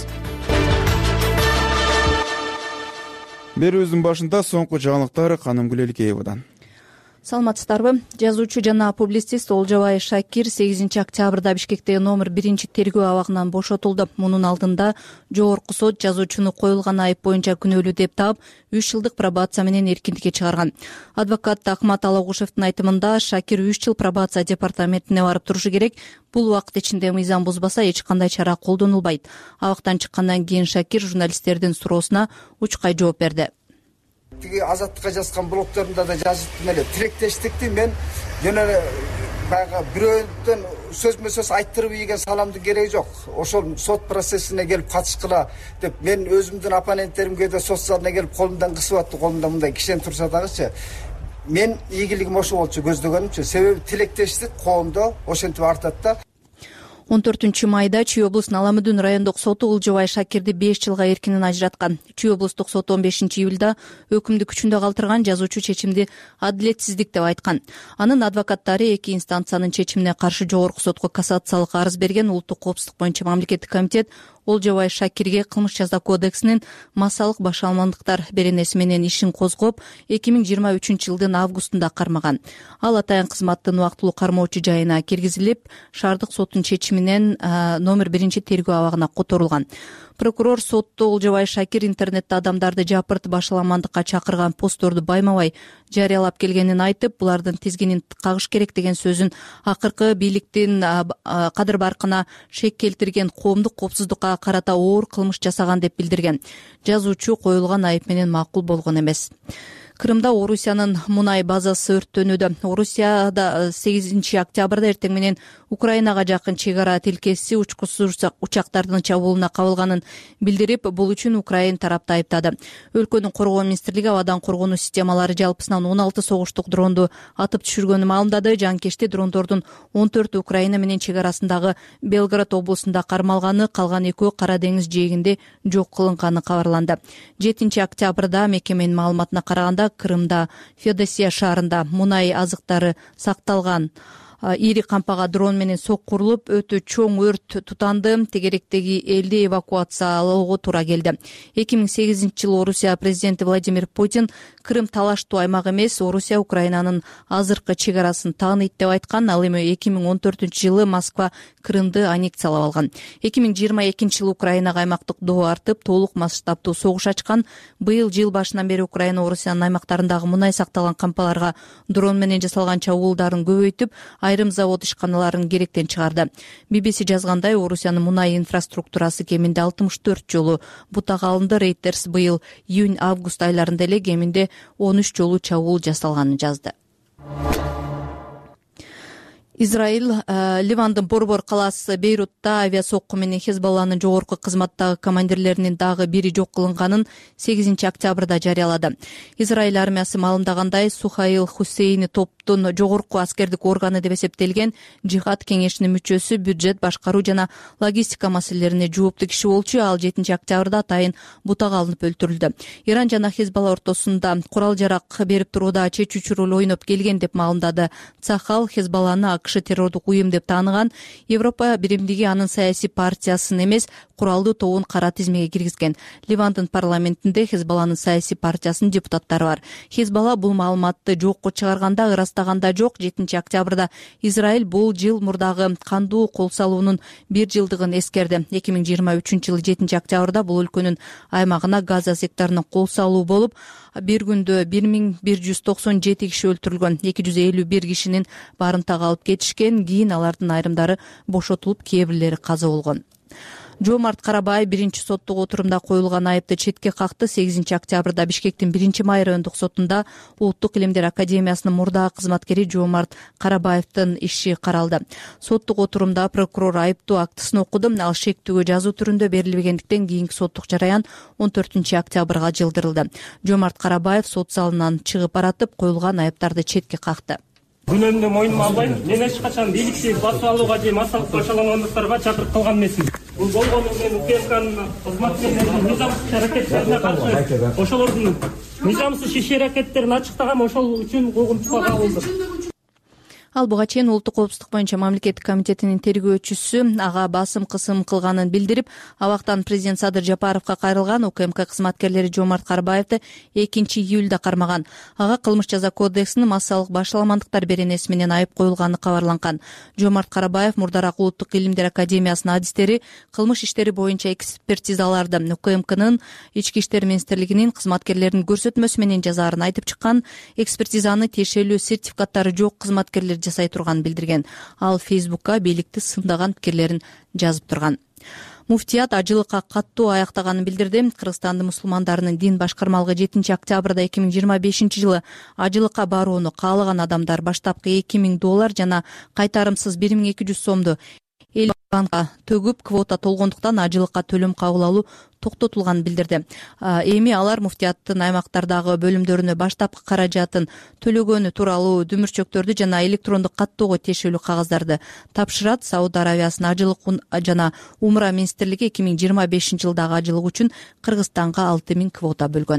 Берүүбүздүн башында соңку жаңылыктар Канымгүл Элкеевадан. Саламатсыздарбы? Жазуучу жана публицист Олжобай Шакир 8 октябрда Бишкектеги номер 1 тергөө абагынан бошотулду. Мунун алдында жогорку сот жазуучуну коюлган айып боюнча күнөөлүү деп таап 3 жылдык пробация менен эркиндикке чыгарган. Адвокат Акмат Алагушевдин айтымында Шакир 3 жыл пробация департаментине барып турушу керек. Бул убакыт ичинде мыйзам бузбаса эч кандай чара колдонулбайт. Абактан чыккандан кийин Шакир журналисттердин суроосуна учкай жооп берди. Тиги Азаттыкка жазган блогторунда да жазыптым эле. Тилектештикти мен жана баягы бирөөдөн сөзмө сөз айттырып ийген саламдын кереги жок. Ошол сот процессине келип катышкыла деп мен өзүмдүн оппоненттеримге да сот залына келип колумдан кысып атты, колумда мындай кишен турса дагычы. Мен ийгилигим ошо болчу көздөгөнүмчү. Себеби тилектештик коомдо ошентип артат да. 14 майда Чүй облусунун Аламүдүн райондук соту Олжобай Шакирди 5 жылга эркинен ажыраткан. Чүй облустук сот 15 июлда өкүмдү күчүндө калтырган. Жазуучу чечимди адилетсиздик деп айткан. Анын адвокаттары 2 инстанциянын чечимине каршы жогорку сотко кассациялык арыз берген. Улуттук коопсуздук боюнча мамлекеттик комитет Олжобай Шакирге кылмыш жаза кодексинин массалык башалмандыктар беренеси менен ишин козгоп 2023 жылдын августунда кармаган. Ал атайын кызматтын убактылуу кармоочу жайына киргизилип, шаардык соттун чечиминен номер 1 тергөө абагына которулган. Прокурор сотто Олжобай Шакир интернетте адамдарды жапырт башаламандыкка чакырган постторду байма-бай жарыялап келгенин айтып, булардын тизгинин кагыш керек деген сөзүн акыркы бийликтин кадыр баркына шек келтирген, коомдук коопсуздукка карата оор кылмыш жасаган деп билдирген. Жазуучу коюлган айып менен макул болгон эмес. Крымда Орусиянын мунай базасы өрттөнүүдө. Орусияда 8 октябрда эртең менен Украинага жакын чек ара тилкеси учкусуз учактардын чабуулуна кабылганын билдирип, бул үчүн Украин тарапты айыптады. Өлкөнүн коргоо министрлиги абадан коргонуу системалары жалпысынан 16 согуштук дронду атып түшүргөнүн маалымдады. Жанкечти дрондордун 14 Украина менен чек арасындагы Белгород облусунда кармалганы, калган 2 Кара деңиз жээгинде жок кылынганы кабарланды. 7 октябрда мекеменин маалыматына караганда Крымда Феодосия шаарында мунай азыктары сакталган ири кампага дрон менен соккурулуп, өтө чоң өрт тутанды. Тегеректеги элди эвакуациялоого туура келди. 2008 жылы Орусия президенти Владимир Путин Крым талаштуу аймак эмес, Орусия Украинанын азыркы чек арасын тааныйт деп айткан. Ал эми 2014 жылы Москва Крымды аннексиялап алган. 2022 жылы Украинага аймактык доо артып, толук масштабтуу согуш ачкан. Быйыл жыл башынан бери Украина Орусиянын аймактарындагы мунай сакталган кампаларга дрон менен жасалган чабуулдарын көбөйтүп, айрым завод ишканаларын керектен чыгарды. BBC жазгандай, Орусиянын мунай инфраструктурасы кеминде 64 жолу бутага алынды. Reuters быйыл июнь-август айларында эле кеминде 13 жолу чабуул жасалганын жазды. Израиль Ливандын борбор калаасы Бейрутта авиа сокку менен Хезболланын жогорку кызматтагы командирлеринин дагы бири жок кылынганын 8 октябрда жарыялады. Израиль армиясы маалымдагандай, Сухаил Хусейни топтун жогорку аскердик органы деп эсептелген Жихад кеңешинин мүчөсү, бюджет башкаруу жана логистика маселелерине жооптуу киши болчу. Ал 7 октябрда атайын бутага алынып өлтүрүлдү. Иран жана Хезболла ортосунда курал жарак берип турууда чечүүчү роль ойноп келген деп маалымдады Цахал. Хезболланы АКШ террордук уюм деп тааныган. Европа биримдиги анын саясий партиясын эмес, куралдуу тобун кара тизмеге киргизген. Ливандын парламентинде Хезболланын саясий партиясынын депутаттары бар. Хезболла бул маалыматты жокко чыгарганда, ырастаганда жок. 7 октябрда Израиль бул жыл мурдагы кандуу кол салуунун 1 жылдыгын эскерди. 2023-жылы 7 октябрда бул өлкөнүн аймагына Газа секторуна кол салуу болуп, бир күндө 1197 киши өлтүрүлгөн. 251 кишинин барымтага алып кетишкен. Кийин алардын айрымдары бошотулуп, кээ бирлери каза болгон. Жомарт Карабаев биринчи соттук отурумда коюлган айыпты четке какты. 8 октябрда Бишкектин 1-май райондук сотунда Улуттук илимдер академиясынын мурдагы кызматкери Жомарт Карабаевдин иши каралды. Соттук отурумда прокурор айыптуу актысын окуду. Ал шектүүгө жазуу түрүндө берилбегендиктен кийинки соттук жараян 14 октябрга жылдырылды. Жомарт Карабаев сот залынан чыгып баратып, коюлган айыптарды четке какты. Күнөөмдү мойнума албайм. Мен эч качан бийликти басып алууга же массалык башаламандыктарга чакырып кылган эмесмин. Бул болгону мен УКМКнын кызматкерлеринин мыйзамсыз аракеттерине каршы ошолордун мыйзамсыз иш аракеттерин ачыктагам, ошол үчүн куугунтукка кабылдым. Ал буга чейин Улуттук коопсуздук боюнча мамлекеттик комитетинин тергөөчүсү ага басым кысым кылганын билдирип, абактан президент Садыр Жапаровго кайрылган УКМК кызматкерлери Жомарт Карабаевди 2 июлда кармаган. Ага кылмыш жаза кодексинин массалык башаламандыктар беренеси менен айып коюлганы кабарланган. Жомарт Карабаев мурдараак Улуттук илимдер академиясынын адистери кылмыш иштери боюнча экспертизаларды УКМКнын ички иштер министрлигинин кызматкерлеринин көрсөтмөсү менен жазаарын айтып чыккан. Экспертизаны тиешелүү сертификаттары жок кызматкерлер жасай турганын билдирген. Ал Фейсбукка бийликти сындаган пикирлерин жазып турган. Муфтият ажылыкка каттуу аяктаганын билдирди. Кыргызстандын мусулмандарынын дин башкармалыгы 7 октябрда 2025-жылы ажылыкка барууну каалаган адамдар баштапкы $2000 жана кайтарымсыз 1200 сомду банкка төгүп, квота толгондуктан ажылыкка төлөм кабыл алуу токтотулганын билдирди. Эми алар муфтияттын аймактардагы бөлүмдөрүнө баштапкы каражатын төлөгөнү тууралуу дүмүрчөктөрдү жана электрондук каттоого тиешелүү кагаздарды тапшырат. Сауд Аравиясынын ажылык жана умра министрлиги 2025-жылдагы ажылык үчүн Кыргызстанга 6000 квота бөлгөн.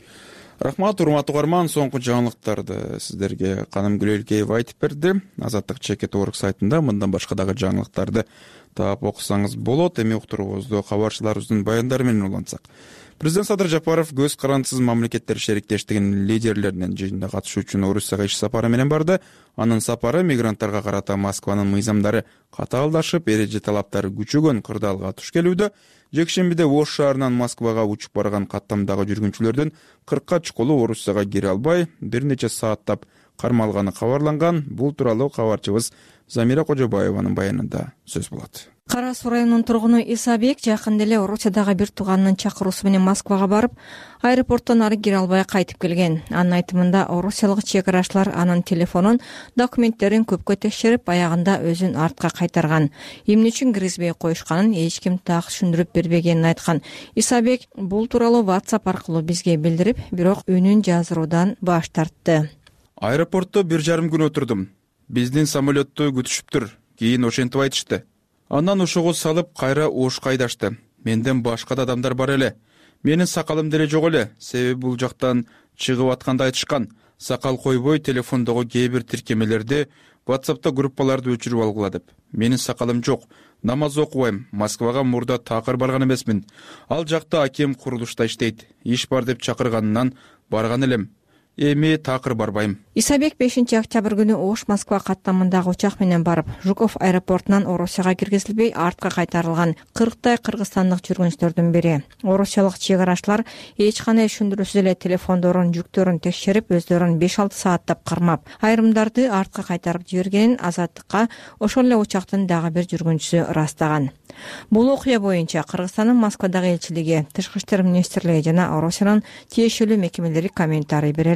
Рахмат, урматтуу угарман. Соңку жаңылыктарды сиздерге Канымгүл Элкеева айтып берди. Азаттык чекет орг сайтында мындан башка дагы жаңылыктарды таап окусаңыз болот. Эми уктуруубузду кабарчыларыбыздын баяндары менен улантсак. Президент Садыр Жапаров көз карандысыз мамлекеттер шериктештигинин лидерлеринин жыйынына катышуу үчүн Орусияга иш сапары менен барды. Анын сапары мигранттарга карата Москванын мыйзамдары катаалдашып, эреже талаптары күчөгөн кырдаалга туш келүүдө. Жекшембиде Ош шаарынан Москвага учуп барган каттамдагы жүргүнчүлөрдүн 40 чукулу Орусияга кире албай, бир нече сааттап кармалганы кабарланган. Бул тууралуу кабарчыбыз Замира Кожобаеванын баянында сөз болот. Кара Суу районунун тургуну Исабек жакында эле Орусиядагы бир тууганынын чакыруусу менен Москвага барып, аэропорттон ары кире албай кайтып келген. Анын айтымында орусиялык чек арачылар анын телефонун, документтерин көпкө текшерип, аягында өзүн артка кайтарган. Эмне үчүн киргизбей коюшканын эч ким так түшүндүрүп бербегенин айткан. Исабек бул тууралуу WhatsApp аркылуу бизге билдирип, бирок үнүн жаздыруудан баш тартты. Аэропортто 1,5 күн отурдум. Биздин самолетту күтүшүптүр. Кийин ошентип айтышты. Андан ошого салып кайра Ошко айдашты. Менден башка да адамдар бар эле. Менин сакалым деле жок эле. Себеби бул жактан чыгып атканда айтышкан. Сакал койбой телефондогу кээ бир тиркемелерди, WhatsApp'та группаларды өчүрүп алгыла деп. Менин сакалым жок. Намаз окубайм. Москвага мурда такыр барган эмесмин. Ал жакта акем курулушта иштейт. Иш бар деп чакырганынан барган элем. Эми такыр барбайм. Исабек 5 октябрь күнү Ош Москва каттамындагы учак менен барып, Жуков аэропортунан Орусияга киргизилбей артка кайтарылган 40 кыргызстандык жүргүнчүлөрдүн бири. Орусиялык чек арачылар эч кандай түшүндүрүүсүз эле телефондорун, жүктөрүн текшерип, өздөрүн 5-6 сааттап кармап, айрымдарды артка кайтарып жибергенин Азаттыкка ошол эле учактын дагы бир жүргүнчүсү ырастаган. Бул окуя боюнча Кыргызстандын Москвадагы элчилиги, Тышкы иштер министрлиги жана Орусиянын тиешелүү мекемелери комментарий берели.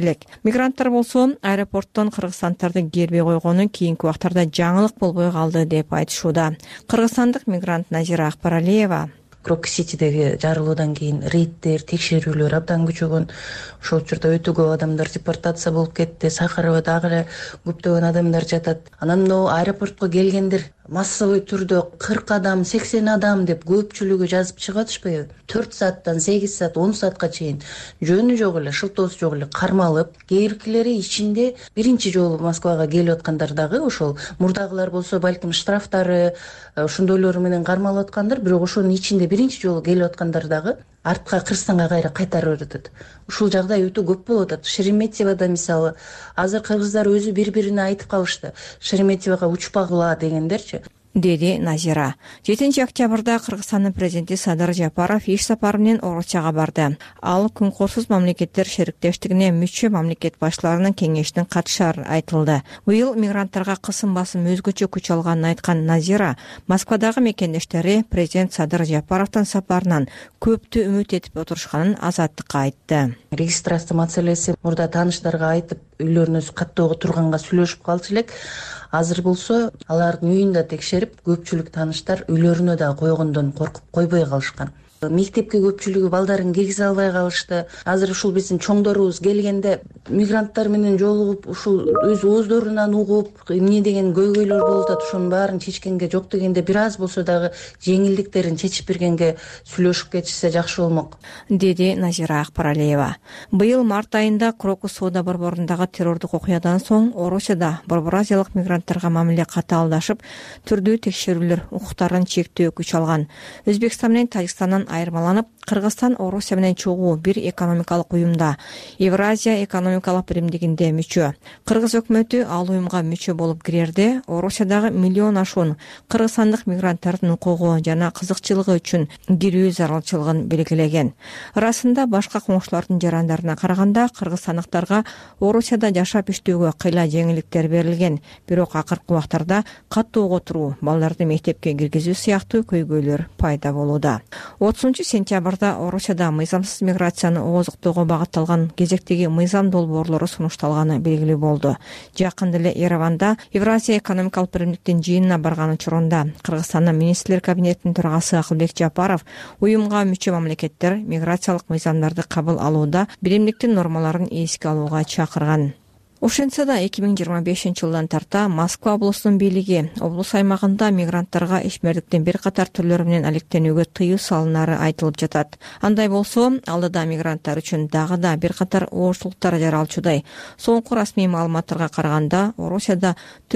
элек. Мигранттар болсо аэропорттон кыргызстандарды келбей койгону кийинки убактарда жаңылык болбой калды деп айтышууда. Кыргызстандык мигрант Назира Акбаралиева Крокус-Ситидеги жарылуудан кийин рейддер, текшерүүлөр абдан күчөгөн. Ошол учурда өтө көп адамдар депортация болуп кетти. Сахарова дагы эле көптөгөн адамдар жатат. Анан мына аэропортко келгендер массовый түрдө 40 адам, 80 адам деп көпчүлүгү жазып чыгып атышпайбы? 4 сааттан 8 саат, 10 саатка чейин жөнү жок эле, шылтоосу жок эле кармалып, кээбиркилери ичинде биринчи жолу Москвага келип аткандар дагы ошол мурдагылар болсо балким штрафтары ошондойлору менен кармалып аткандар, бирок ошонун ичинде биринчи жолу келип аткандар дагы артка Кыргызстанга кайра кайтарып атат. Ушул жагдай өтө көп болуп атат. Шереметьевада мисалы азыр кыргыздар өзү бири-бирине айтып калышты. Шереметьевага учпагыла дегендерчи. деди Назира. 7 октябрда Кыргызстандын президенти Садыр Жапаров иш сапары менен Орусияга барды. Ал күн корсуз мамлекеттер шериктештигине мүчө мамлекет башчыларынын кеңешинин катышары айтылды. Быйыл мигранттарга кысым басым өзгөчө күч алганын айткан Назира Москвадагы мекендештери президент Садыр Жапаровдун сапарынан көптү үмүт этип отурушканын Азаттыкка айтты. Регистрация маселеси мурда тааныштарга айтып үйлөрүнө каттоого турганга сүйлөшүп калчу элек. Азыр болсо алардын үйүн да текшерип, көпчүлүк тааныштар үйлөрүнө да койгондон коркуп койбой калышкан. Мектепке көпчүлүгү балдарын киргизе албай калышты. Азыр ушул биздин чоңдорубуз келгенде мигранттар менен жолугуп, ушул өз ооздорунан угуп, эмне деген көйгөйлөр болуп атат, ошонун баарын чечкенге жок дегенде бир аз болсо дагы жеңилдиктерин чечип бергенге сүйлөшүп кетишсе жакшы болмок, деди Назира Акбаралиева. Быйыл март айында Крокус соода борборундагы террордук окуядан соң Орусияда борбор азиялык мигранттарга мамиле катаалдашып, түрдүү текшерүүлөр, укуктарын чектөө күч алган. Өзбекстан менен Тажикстандан айырмаланып, Кыргызстан Орусия менен чогуу бир экономикалык уюмда, Евразия экономикалык биримдигинде мүчө. Кыргыз өкмөтү ал уюмга мүчө болуп кирерде Орусиядагы миллион ашуун кыргызстандык мигранттардын укугу жана кызыкчылыгы үчүн кирүү зарылчылыгын белгилеген. Арасында башка коңшулардын жарандарына караганда кыргызстандыктарга Орусияда жашап иштөөгө кыйла жеңилдиктер берилген, бирок акыркы убактарда каттуу отуруу, балдарды мектепке киргизүү сыяктуу көйгөйлөр пайда болууда. 30 сентябрда Орусияда мыйзамсыз миграцияны ооздоктоого багытталган кезектеги мыйзам долбоорлору сунушталганы белгилүү болду. Жакында эле Ереванда Евразия экономикалык биримдиктин жыйынына барган учурунда Кыргызстандын министрлер кабинетинин төрагасы Акылбек Жапаров уюмга мүчө мамлекеттер миграциялык мыйзамдарды кабыл алууда биримдиктин нормаларын эске алууга чакырган. Ошентсе да 2025 жылдан тарта Москва облусунун бийлиги облус аймагында мигранттарга ишмердиктин бир катар түрлөрү менен алектенүүгө тыюу салынары айтылып жатат. Андай болсо, алдыда мигранттар үчүн дагы да бир катар оорчулуктар жаралчудай. Соңку расмий маалыматтарга караганда, Орусияда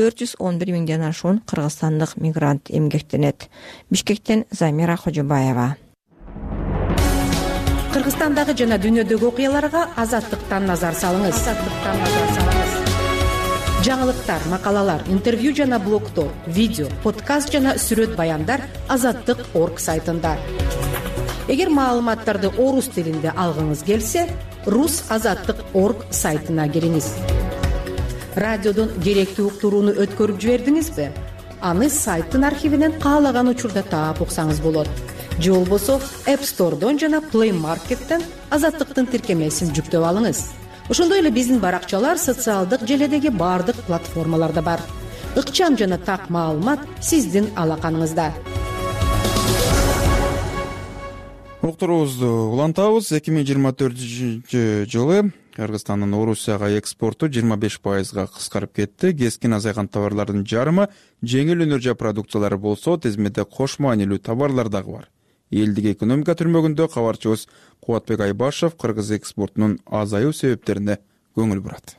411 миңден ашуун кыргызстандык мигрант эмгектенет. Бишкектен Замира Хожобаева. Кыргызстандагы жана дүйнөдөгү окуяларга Азаттыктан назар салыңыз. Жаңылыктар, макалалар, интервью жана блогдор, видео, подкаст жана сүрөт баяндар Азаттык.орг сайтында. Эгер маалыматтарды орус тилинде алгыңыз келсе, Rus.Azattyk.org сайтына кириңиз. Радиодон керектүү уктурууну өткөрүп жибердиңизби? Аны сайттын архивинен каалаган учурда таап уксаңыз болот. Же болбосо App Store'дон жана Play Market'тен Азаттыктын тиркемесин жүктөп алыңыз. Ошондой эле биздин баракчалар социалдык желедеги бардык платформаларда бар. Ыкчам жана так маалымат сиздин алаканыңызда. Уктуруубузду улантабыз. 2024 жылы Кыргызстандын Орусияга экспорту 25%га кыскарып кетти. Кескин азайган товарлардын жарымы жеңил өнөр продукциялары болсо, тизмеде кош маанилүү товарлар дагы бар. Элдик экономика түрмөгүндө кабарчыбыз Кубатбек Айбашев кыргыз экспортунун азаюу себептерине көңүл бурат.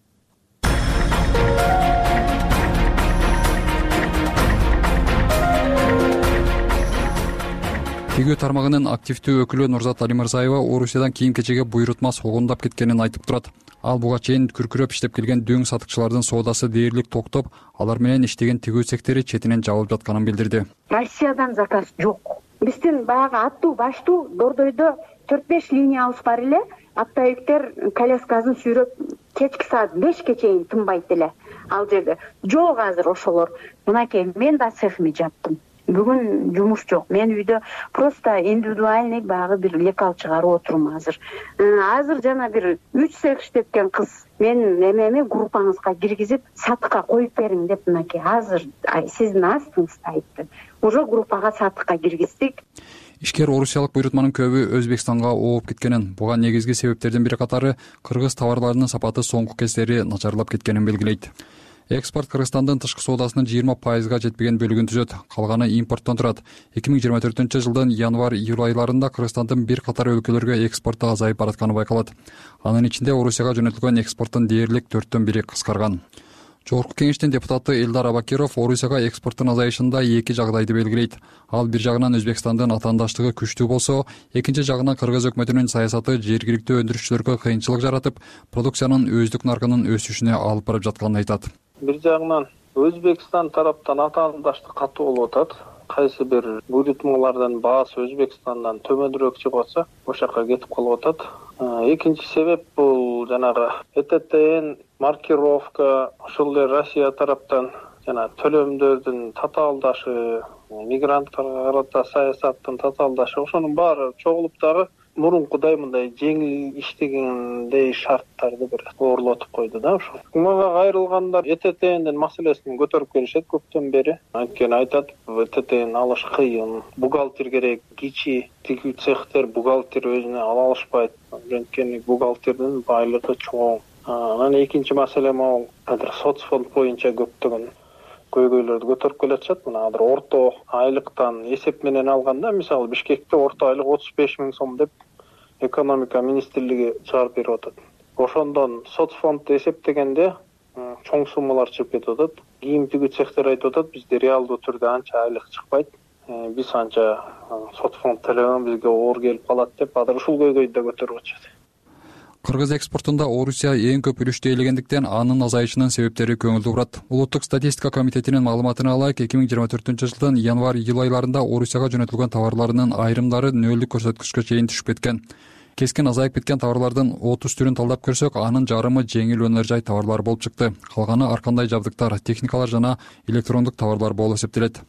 Тигүү тармагынын активдүү өкүлү Нурзат Алимырзаева Орусиядан кийим-кечеге буйрутма согундап кеткенин айтып турат. Ал буга чейин күркүрөп иштеп келген дөң сатыкчылардын соодасы дээрлик токтоп, алар менен иштеген тигүү сектори четинен жабылып жатканын билдирди. Россиядан заказ жок. Биздин баягы аттуу баштуу Дордойдо 4-5 линиябыз бар эле. Аттайыктер коляскасын сүйрөп кечки саат 5ке чейин тынбайт эле. Ал жерде жок азыр ошолор. Мынакей мен да цехми жаптым. Бүгүн жумуш жок. Мен үйдө просто индивидуальный баягы бир лекал чыгарып отурум азыр. Азыр жана бир 3 цех иштеткен кыз мен эмеми группаңызга киргизип сатыкка коюп бериң деп мынакей азыр сиздин астыңызда айтты. Уже группага сатыкка киргиздик. Ишкер орусиялык буйрутманын көбү Өзбекстанга ооп кеткенин, буга негизги себептердин бири катары кыргыз товарларынын сапаты соңку кездери начарлап кеткенин белгилейт. Экспорт Кыргызстандын тышкы соодасынын 20%га жетпеген бөлүгүн түзөт, калганы импорттон турат. 2024-жылдын январь-июль айларында Кыргызстандын бир катар өлкөлөргө экспорту азайып баратканы байкалат. Анын ичинде Орусияга жөнөтүлгөн экспорттун дээрлик 4/1 кыскарган. Жогорку кеңештин депутаты Элдар Абакиров Орусияга экспорттун азайышында эки жагдайды белгилейт. Ал бир жагынан Өзбекстандын атаандаштыгы күчтүү болсо, экинчи жагынан Кыргыз өкмөтүнүн саясаты жергиликтүү өндүрүшчүлөргө кыйынчылык жаратып, продукциянын өздүк наркынын өсүшүнө алып барып жатканын айтат. Бир жагынан Өзбекстан тараптан атаандаштык катуу болуп атат. Кайсы бир буйрутмалардын баасы Өзбекстандан төмөнүрөөк чыгып атса, ошол жака кетип калып атат. Экинчи себеп бул жанагы ЭТТН маркировка, ошол эле Россия тараптан жана төлөмдөрдүн татаалдашы, мигранттарга карата саясаттын татаалдашы, ошонун баары чогулуп дагы мурункудай мындай жеңил иштегендей шарттарды бир оорлотуп койду да. Ошо мага кайрылгандар ЭТТНдин маселесин көтөрүп келишет көптөн бери. Анткени айтат, ЭТТН алыш кыйын, бухгалтер керек, кичи тигүү цехтер бухгалтер өзүнө ала алышпайт. Анткени бухгалтердин байлыгы чоң. Анан экинчи маселе могу азыр соцфонд боюнча көптөгөн көйгөйлөрдү көтөрүп келатышат. Мына азыр орто айлыктан эсеп менен алганда, мисалы Бишкекте орто айлык 35 000 сом деп экономика министрлиги чыгарып берип атат. Ошондон соцфондду эсептегенде чоң суммалар чыгып кетип атат. Кийим тигүү цехтер айтып атат, бизде реалдуу түрдө анча айлык чыкпайт. Биз анча соцфонд төлөгөн бизге оор келип калат деп азыр ушул көйгөйдү да көтөрүп атышат. Кыргыз экспортунда Орусия эң көп үлүштү ээлегендиктен анын азайышынын себептери көңүлдүү турат. Улуттук статистика комитетинин маалыматына ылайык 2024-жылдын январь-июль айларында Орусияга жөнөтүлгөн товарларынын айрымдары нөлдүк көрсөткүчкө чейин түшүп кеткен. Кескин азайып кеткен товарлардын 30 түрүн талдап көрсөк, анын жарымы жеңил өнөр жай товарлар болуп чыкты. Калганы ар кандай жабдыктар, техникалар жана электрондук товарлар болуп эсептелет.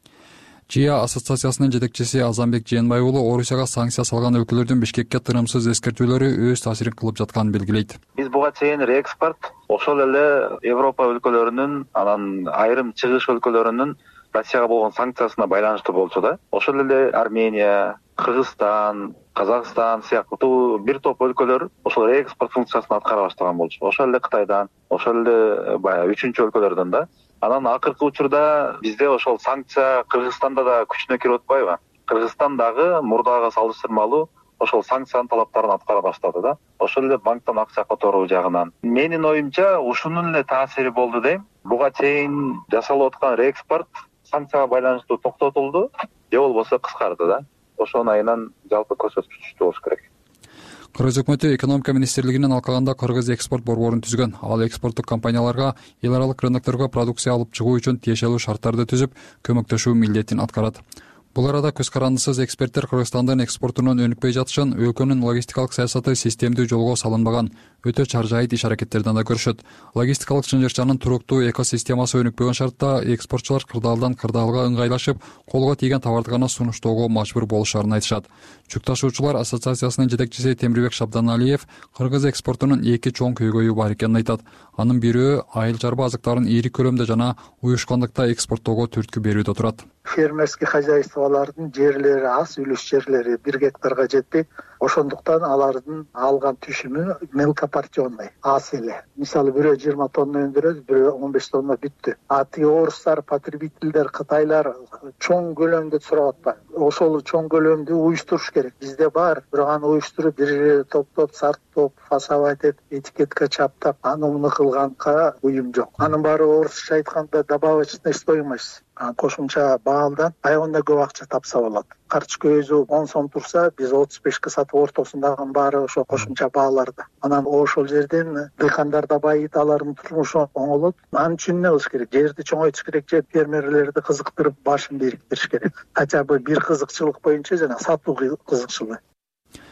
ЧИА ассоциациясынын жетекчиси Азамбек Жээнбай уулу Орусияга санкция салган өлкөлөрдүн Бишкекке тырымсыз эскертүүлөрү өз таасирин кылып жатканын белгилейт. Биз буга чейин реэкспорт ошол эле Европа өлкөлөрүнүн, анан айрым чыгыш өлкөлөрүнүн Россияга болгон санкциясына байланыштуу болчу да. Ошол эле Армения, Кыргызстан, Казакстан сыяктуу бир топ өлкөлөр ошол реэкспорт функциясын аткара баштаган болчу. Ошол эле Кытайдан, ошол эле баягы үчүнчү өлкөлөрдөн да. Анан акыркы учурда бизде ошол санкция Кыргызстанда да күчүнө кирип атпайбы? Кыргызстан дагы мурдага салыштырмалуу ошол санкциянын талаптарын аткара баштады да. Ошол эле банктан акча которуу жагынан. Менин оюмча ушунун эле таасири болду дейм. Буга чейин жасалып аткан реэкспорт санкцияга байланыштуу токтотулду, же болбосо кыскарды да. Ошонун айынан жалпы көрсөткүч түштүү болуш керек. Кыргыз өкмөтү экономика министрлигинин алкагында Кыргыз экспорт борборун түзгөн. Ал экспорттук компанияларга эл аралык рынокторго продукция алып чыгуу үчүн тиешелүү шарттарды түзүп, көмөктөшүү милдетин аткарат. Бул арада көз карандысыз эксперттер Кыргызстандын экспортунун өнүкпөй жатышын, өлкөнүн логистикалык саясаты системдүү жолго салынбаган, өтө чаржайыт иш-аракеттерден да көрүшөт. Логистикалык чынжырчанын туруктуу экосистемасы өнүкпөгөн шартта экспортчулар кырдаалдан кырдаалга ыңгайлашып, колго тийген товарды гана сунуштоого мажбур болушарын айтышат. Жүк ташуучулар ассоциациясынын жетекчиси Темирбек Шабданалиев Кыргыз экспортунун эки чоң көйгөйү бар экенин айтат. Анын бирөө айыл чарба азыктарын ири көлөмдө жана уюшкандыкта экспорттоого түрткү берүүдө турат. Фермерский хозяйстволордун жерлери аз, үлүш жерлери 1 гектарга жетпейт. Ошондуктан алардын алган түшүмү мелкопортионный аз эле. Мисалы бирөө 20 тонна өндүрөт, бирөө 15 тонна бүттү. Ати орустар, потребительдер, кытайлар чоң көлөмдө сурап атпайбы? Ошол чоң көлөмдү уюштуруш керек. Бизде бар, бирок аны уюштуруп бир топтоп, сарттоп, фасовать этип, этикетке чаптап, аны кылганга уюм жок. Анын баары орусча айтканда добавочный стоимость. Кошумча баалдан аягында көп акча тапса болот. Карточка өзү 10 сом турса, биз 35 сатып ортосундагы баары ошо кошумча бааларда. Анан ошол жерден дыйкандар да байыйт, алардын турмушу оңолот. Анын үчүн эмне кылыш керек? Жерди чоңойтуш керек, же фермерлерди кызыктырып башын бириктириш керек. Хотя бы бир кызыкчылык боюнча жана сатуу кызыкчылыгы.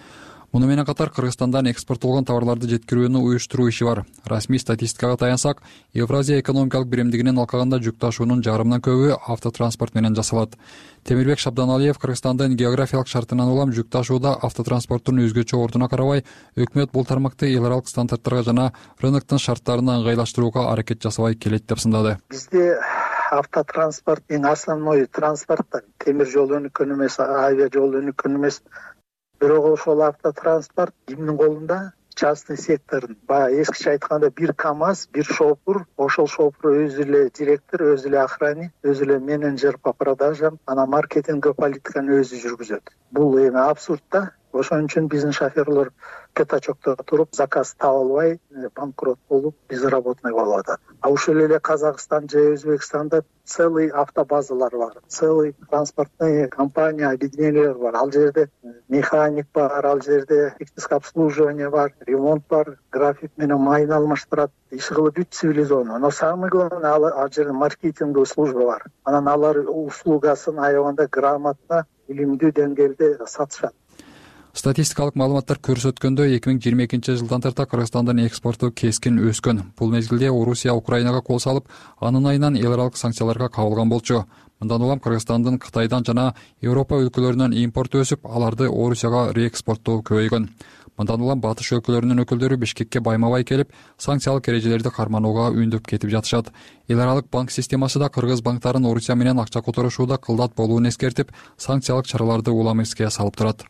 Муну менен катар Кыргызстандан экспорттолгон товарларды жеткирүүнү уюштуруу иши бар. Расмий статистикага таянсак, Евразия экономикалык биримдигинин алкагында жүк ташуунун жарымынан көбү автотранспорт менен жасалат. Темирбек Шабданалиев Кыргызстандын географиялык шартынан улам жүк ташууда автотранспорттун өзгөчө ордуна карабай, өкмөт бул тармакты эл аралык стандарттарга жана рыноктун шарттарына ыңгайлаштырууга аракет жасабай келет деп сындады. Бизде автотранспорт эң основной транспорт, темир жол өнүккөн эмес, авиа жол өнүккөн эмес. Бирок ошол автотранспорт кимдин колунда? Частный сектордун. Баягы эскиче айтканда бир КАМАЗ, бир шофур, ошол шофур өзү эле директор, өзү эле охранник, өзү эле менеджер по продажам, анан маркетинг политиканы өзү жүргүзөт. Бул эми абсурд да. Ошон үчүн биздин шоферлор пятачокто туруп, заказ таба албай, банкрот болуп, безработный болуп атат. А ушул эле Казакстан же Өзбекстанда целый автобазалар бар, целый транспортный компания, объединениялар бар. Ал жерде механик бар, ал жерде техническое обслуживание бар, ремонт бар, график менен майын алмаштырат. Иши кылып бүт цивилизованно. Но самое главное, ал жерде маркетинговый служба бар. Анан алар услугасын аябаганда грамотно, илимдүү деңгээлде сатышат. Статистикалык маалыматтар көрсөткөндөй 2022 жылдан тарта Кыргызстандын экспорту кескин өскөн. Бул мезгилде Орусия Украинага кол салып, анын айынан эл аралык санкцияларга кабылган болчу. Мындан улам Кыргызстандын Кытайдан жана Европа өлкөлөрүнөн импорту өсүп, аларды Орусияга реэкспорттоо көбөйгөн. Мындан улам батыш өлкөлөрүнүн өкүлдөрү Бишкекке байма-бай келип, санкциялык эрежелерди карманууга үндөп кетип жатышат. Эл аралык банк системасы да кыргыз банктарын Орусия менен акча которушууда кылдат болуун эскертип, санкциялык чараларды улам эске салып турат.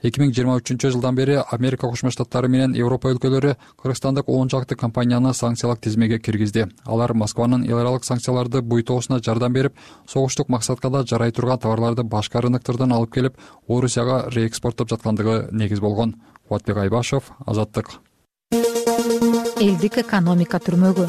2023 жылдан бери Америка Кошмо Штаттары менен Европа өлкөлөрү Кыргызстандык 10 чакты компанияны санкциялык тизмеге киргизди. Алар Москванын эл аралык санкцияларды буйтоосуна жардам берип, согуштук максатка да жарай турган товарларды башка рыноктордон алып келип, Орусияга реэкспорттоп жаткандыгы негиз болгон. Кубатбек Айбашев, Азаттык. Элдик экономика түрмөгү.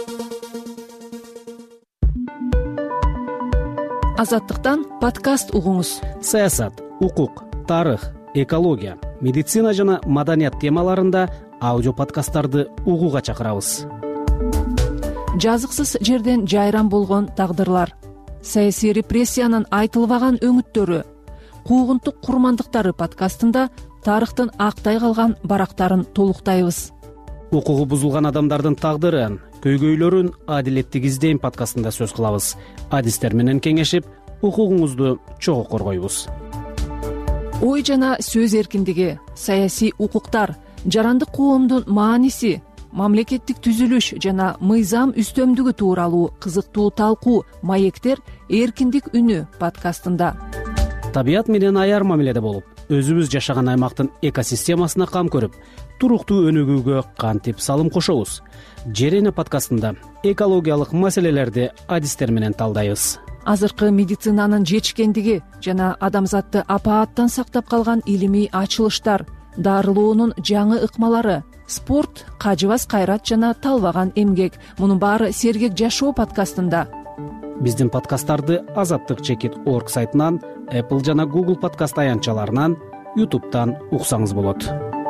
Азаттыктан подкаст угуңуз. Саясат, укук, тарых, экология, медицина жана маданият темаларында аудио подкасттарды угууга чакырабыз. Жазыксыз жерден жайран болгон тагдырлар, саясий репрессиянын айтылбаган өңүттөрү, куугунтук курмандыктары подкастында тарыхтын актай калган барактарын толуктайбыз. Укугу бузулган адамдардын тагдырын, көйгөйлөрүн адилеттик издейм подкастында сөз кылабыз. Адистер менен кеңешип, укугуңузду чогуу коргойбуз. Ой жана сөз эркиндиги, саясий укуктар, жарандык коомдун мааниси, мамлекеттик түзүлүш жана мыйзам үстөмдүгү тууралуу кызыктуу талкуу маектер эркиндик үнү подкастында. Табият менен аяр мамиледе болуп, өзүбүз жашаган аймактын экосистемасына кам көрүп, туруктуу өнүгүүгө кантип салым кошобуз. Жер эне подкастында экологиялык маселелерди адистер менен талдайбыз. Азыркы медицинанын жетишкендиги жана адамзатты апааттан сактап калган илимий ачылыштар, дарылоонун жаңы ыкмалары, спорт, кажыбас кайрат жана талбаган эмгек. Мунун баары сергек жашоо подкастында. Биздин подкасттарды azattik.org сайтынан, Apple жана Google подкаст аянтчаларынан, YouTube'тан уксаңыз болот.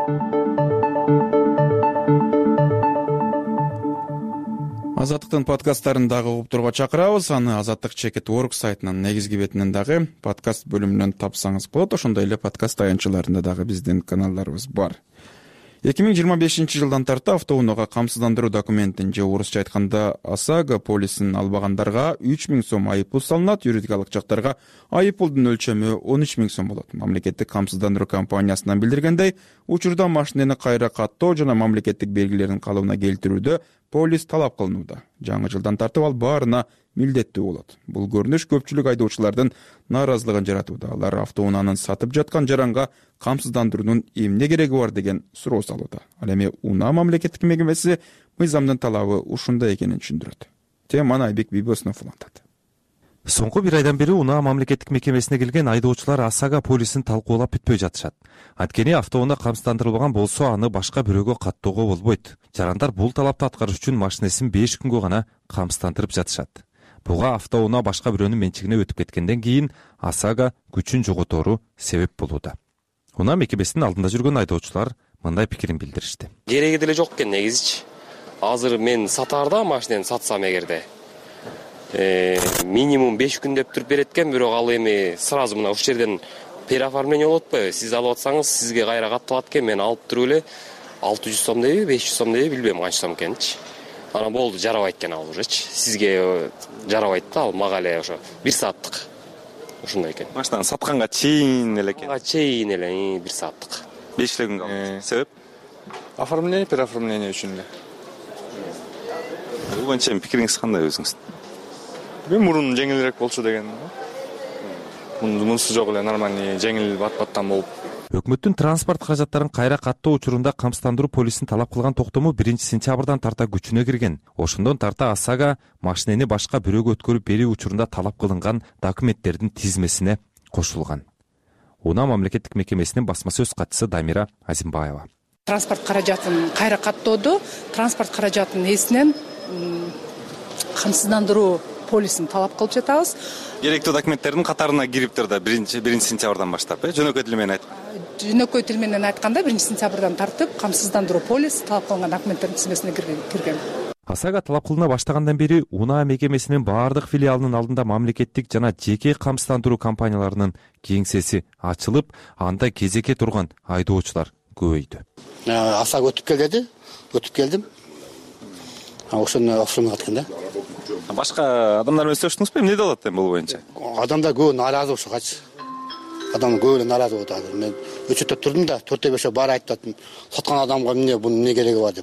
Азаттыктын подкасттарын дагы угуп турууга чакырабыз. Аны azattik.org сайтынын негизги бетинен дагы подкаст бөлүмүнөн тапсаңыз болот. Ошондой эле подкаст аянтчаларында дагы биздин каналдарыбыз бар. 2025 жылдан тарта автоунаага камсыздандыруу документин же орусча айтканда ОСАГО полисин албагандарга 3000 сом айыппул салынат, юридикалык жактарга айыппулдун өлчөмү 13 000 сом болот. Мамлекеттик камсыздандыруу компаниясынан билдиргендей, учурда машинени кайра каттоо жана мамлекеттик белгилерин калыбына келтирүүдө полис талап кылынууда. Жаңы жылдан тартып ал баарына милдеттүү болот. Бул көрүнүш көпчүлүк айдоочулардын нааразылыгын жаратууда. Алар автоунаанын сатып жаткан жаранга камсыздандыруунун эмне кереги бар деген суроо салууда. Ал эми унаа мамлекеттик мекемеси мыйзамдын талабы ушундай экенин түшүндүрөт. Теманы Айбек Бибоснов улантат. Соңку бир айдан бери унаа мамлекеттик мекемесине келген айдоочулар ОСАГО полисин талкуулап бүтпөй жатышат. Анткени автоунаа камсыздандырылбаган болсо, аны башка бирөөгө каттоого болбойт. Жарандар бул талапты аткарыш үчүн машинесин 5 күнгө гана камсыздандырып жатышат. Буга автоунаа башка бирөөнүн менчигине өтүп кеткенден кийин ОСАГО күчүн жоготору себеп болууда. Унаа мекемесинин алдында жүргөн айдоочулар мындай пикирин билдиришти. Кереги деле жок экен негизичи. Азыр мен сатаарда машинени сатсам эгерде минимум 5 күн деп туруп берет экен, бирок ал эми сразу мына ушул жерден переоформление болуп атпайбы? Сиз алып атсаңыз сизге кайра катталат экен. Мен алып туруп эле 600 сом дейби, 500 сом дейби билбейм канча сом экенинчи. Анан болду, жарабайт экен ал ужечи. Сизге жарабайт да, ал мага эле ошо 1 сааттык. Ушундай экен. Машинаны сатканга чейин эле экен. Чейин эле 1 сааттык. 5 эле күн калды. Себеп? Оформление, переоформление үчүн эле. Бул боюнча пикириңиз кандай өзүңүздүн? Мен мурун жеңилирээк болчу деген. Мунусу жок эле нормальный, жеңил бат-баттан болуп. Өкмөттүн транспорт каражаттарын кайра каттоо учурунда камсыздандыруу полисин талап кылган токтому 1-сентябрдан тарта күчүнө кирген. Ошондон тарта АСАга машинени башка бирөөгө өткөрүп берүү учурунда талап кылынган документтердин тизмесине кошулган. УНА мамлекеттик мекемесинин басма сөз катчысы Дамира Азимбаева. Транспорт каражатын кайра каттоодо транспорт каражатынын эсинен камсыздандыруу полисин талап кылып жатабыз. Керектүү документтердин катарына кириптир да 1-сентябрдан баштап, жөнөкөй тил менен жөнөкөй тил менен айтканда 1-сентябрдан тартып камсыздандыруу полис талап кылган документтердин тизмесине кирген. АСАга талап кылына баштагандан бери УНА мекемесинин баардык филиалынын алдында мамлекеттик жана жеке камсыздандыруу компанияларынын кеңсеси ачылып, анда кезекке турган айдоочулар көбөйдү. АСАга өтүп кел деди, өтүп келдим. Ошону офшорго аткан да. Башка адамдар менен сөйлөштүңүзбү? Эмне болот эми бул боюнча? Адамдар көп нааразы ушугачы. Адам көп нааразы болуп атат. Мен өчөтө турдум да, 4-5 бар айтып аттым. Саткан адамга бунун эмне кереги бар деп.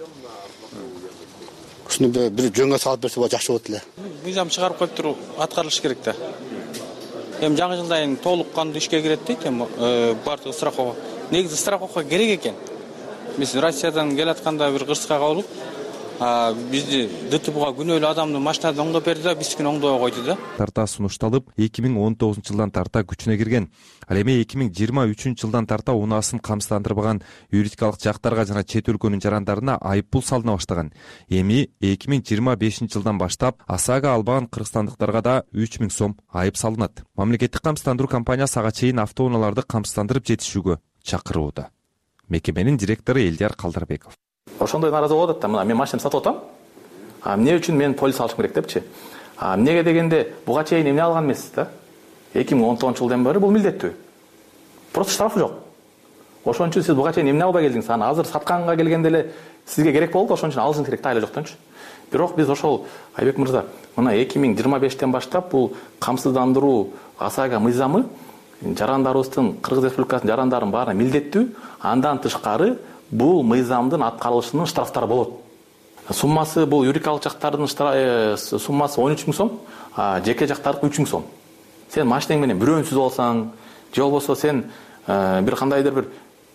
Ушуну бир жөнгө салып берсе болот, жакшы болот эле. Мыйзам чыгарып коюп туруп аткарылыш керек да. Эми жаңы жылдан толук кандуу ишке кирет дейт, эми бардыгы страховка. Негизи страховка керек экен. Биз Россиядан келатканда бир кырсыкка кабылып, бизди ДТПга күнөөлүү адамды машинадан оңдоп берди да, биздикин оңдобой койду да. Тарта сунушталып 2019 жылдан тарта күчүнө кирген. Ал эми 2023 жылдан тарта УНАсын камсыздандырбаган юридикалык жактарга жана чет өлкөнүн жарандарына айыппул салына баштаган. Эми 2025 жылдан баштап АСАга албаган кыргызстандыктарга да 3000 сом айып салынат. Мамлекеттик камсыздандыруу компаниясы ага чейин автоунааларды камсыздандырып жетишүүгө чакырууда. Мекеменин директору Элдияр Калдарбеков. Ошондой нааразы болуп атат да, мына мен машинамды сатып атам. Эмне үчүн мен полис алышым керек депчи. Эмнеге дегенде буга чейин эмне алган эмессиз да? 2019 жылдан бери бул милдеттүү. Просто штрафы жок. Ошон үчүн сиз буга чейин эмне албай келдиңиз? Аны азыр сатканга келгенде эле сизге керек болду, ошон үчүн алышыңыз керек да, айла жоктончу. Бирок биз ошол Айбек мырза, мына 2025-тен баштап бул камсыздандыруу АСАга мыйзамы жарандарыбыздын, Кыргыз Республикасынын жарандарынын баарына милдеттүү. Андан тышкары бул мыйзамдын аткарылышынын штрафтары болот. Суммасы бул юридикалык жактардын суммасы 13 000 сом, жеке жактардыкы 3 000 сом. Сен машинең менен бирөөнсүз болсаң, же болбосо сен бир кандайдыр бир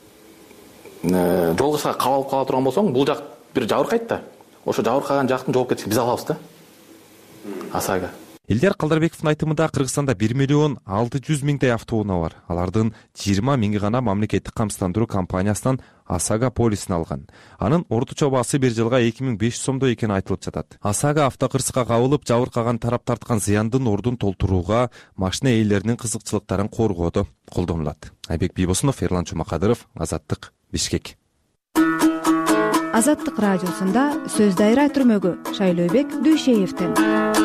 жолгушка кабалып кала турган болсоң, бул жак бир жабыркайт да. Ошо жабыркаган жактын жоопкерчилигин биз алабыз да. АСАга. Элдияр Калдарбековдун айтымында Кыргызстанда 1,6 миллион автоунаа бар. Алардын 20 миңи гана мамлекеттик камсыздандыруу компаниясынан АСАга полисин алган. Анын орточо баасы бир жылга 2500 сомдой экени айтылып жатат. АСАга автокырсыкка кабылып жабыркаган тарап тарткан зыяндын ордун толтурууга, машина ээлеринин кызыкчылыктарын коргоодо колдонулат. Айбек Бийбосунов, Эрлан Чумакадыров, Азаттык, Бишкек. Азаттык радиосунда сөз дайра түрмөгү Шайлообек Дүйшеевден.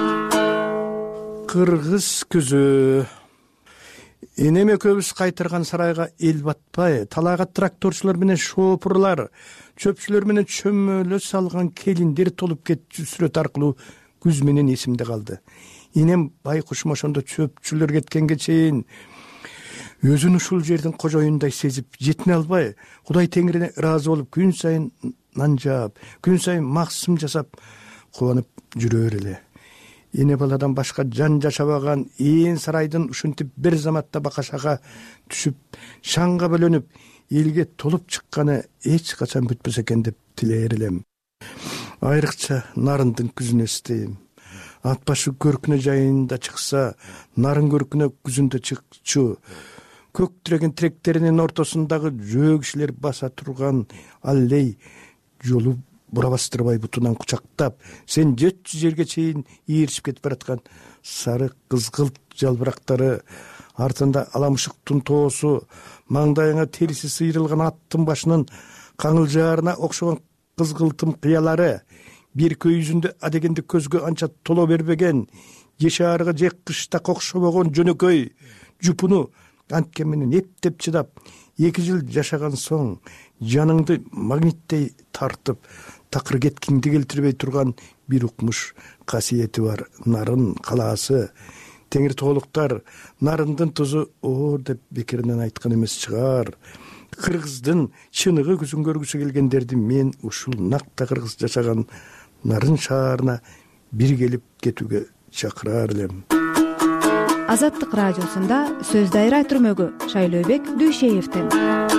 Кыргыз күзү. Энем экөөбүз кайтырган сарайга эл батпай, талаага тракторчулар менен шопурлар, чөпчүлөр менен чөмөлө салган келиндер толуп кетчү сүрөт аркылуу күз менен эсимде калды. Энем байкушум ошондо чөпчүлөр кеткенге чейин өзүн ушул жердин кожоюндай сезип, жетине албай, Кудай Теңирине ыраазы болуп, күн сайын нан жаап, күн сайын максым жасап, кубанып жүрөр эле. Эне баладан башка жан жашабаган ээн сарайдын ушинтип бир заматта бакашага түшүп, шаңга бөлөнүп, элге толуп чыкканы эч качан бүтпөс экен деп тилээр элем. Айрыкча нарындын күзүн эстейм. Ат башы көркүнө жайында чыкса, нарын көркүнө күзүндө чыкчу. Көк тиреген тиректеринин ортосундагы жөө кишилер баса турган аллей жолу бура бастырбай бутунан кучактап, сен 400 жерге чейин ийиришип кетип бараткан сары кызгылт жалбырактары, артында аламышыктын тоосу, маңдайыңа териси сыйрылган аттын башынын каңылжаарына окшогон кызгылтым кыялары, бир көйүзүндө адегенде көзгө анча толо бербеген, же шаарга же кышта окшобогон жөнөкөй жупуну анткен менен эптеп чыдап 2 жыл жашаган соң жаныңды магниттей тартып такыр кеткиңди келтирбей турган бир укмуш касиети бар нарын калаасы. Теңир тоолуктар нарындын тузу оор деп бекеринен айткан эмес чыгар. Кыргыздын чыныгы күзүн көргүсү келгендерди мен ушул накта кыргыз жашаган нарын шаарына бир келип кетүүгө чакырар элем. Азаттык радиосунда сөз дайра түрмөгү Шайлообек Дүйшеевден.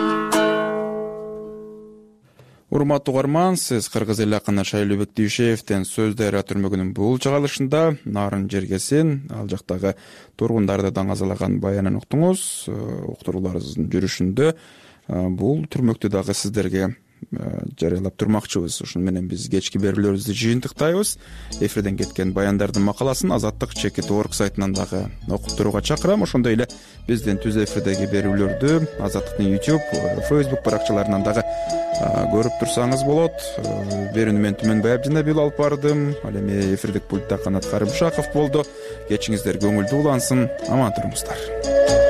Урматтуу угарман, сиз кыргыз эли акыны Шайлообек Дүйшеевден сөз дайра түрмөгүнүн бул чыгарылышында нарын жергесин, ал жактагы тургундарды даңазалаган баянын уктуңуз. Уктурууларыбыздын жүрүшүндө бул түрмөктү дагы сиздерге жарыялап турмакчыбыз. Ушуну менен биз кечки берүүлөрүбүздү жыйынтыктайбыз. Эфирден кеткен баяндардын макаласын Азаттык @org сайтынан дагы окуп турууга чакырам. Ошондой эле биздин түз эфирдеги берүүлөрдү Азаттыктын YouTube, Facebook баракчаларынан дагы көрүп турсаңыз болот. Берүүнү мен Түмөнбай Абдинабил алып бардым. Ал эми эфирдик пультта Канат Карымшаков болду. Кечиңиздер көңүлдүү улансын. Аман туруңуздар.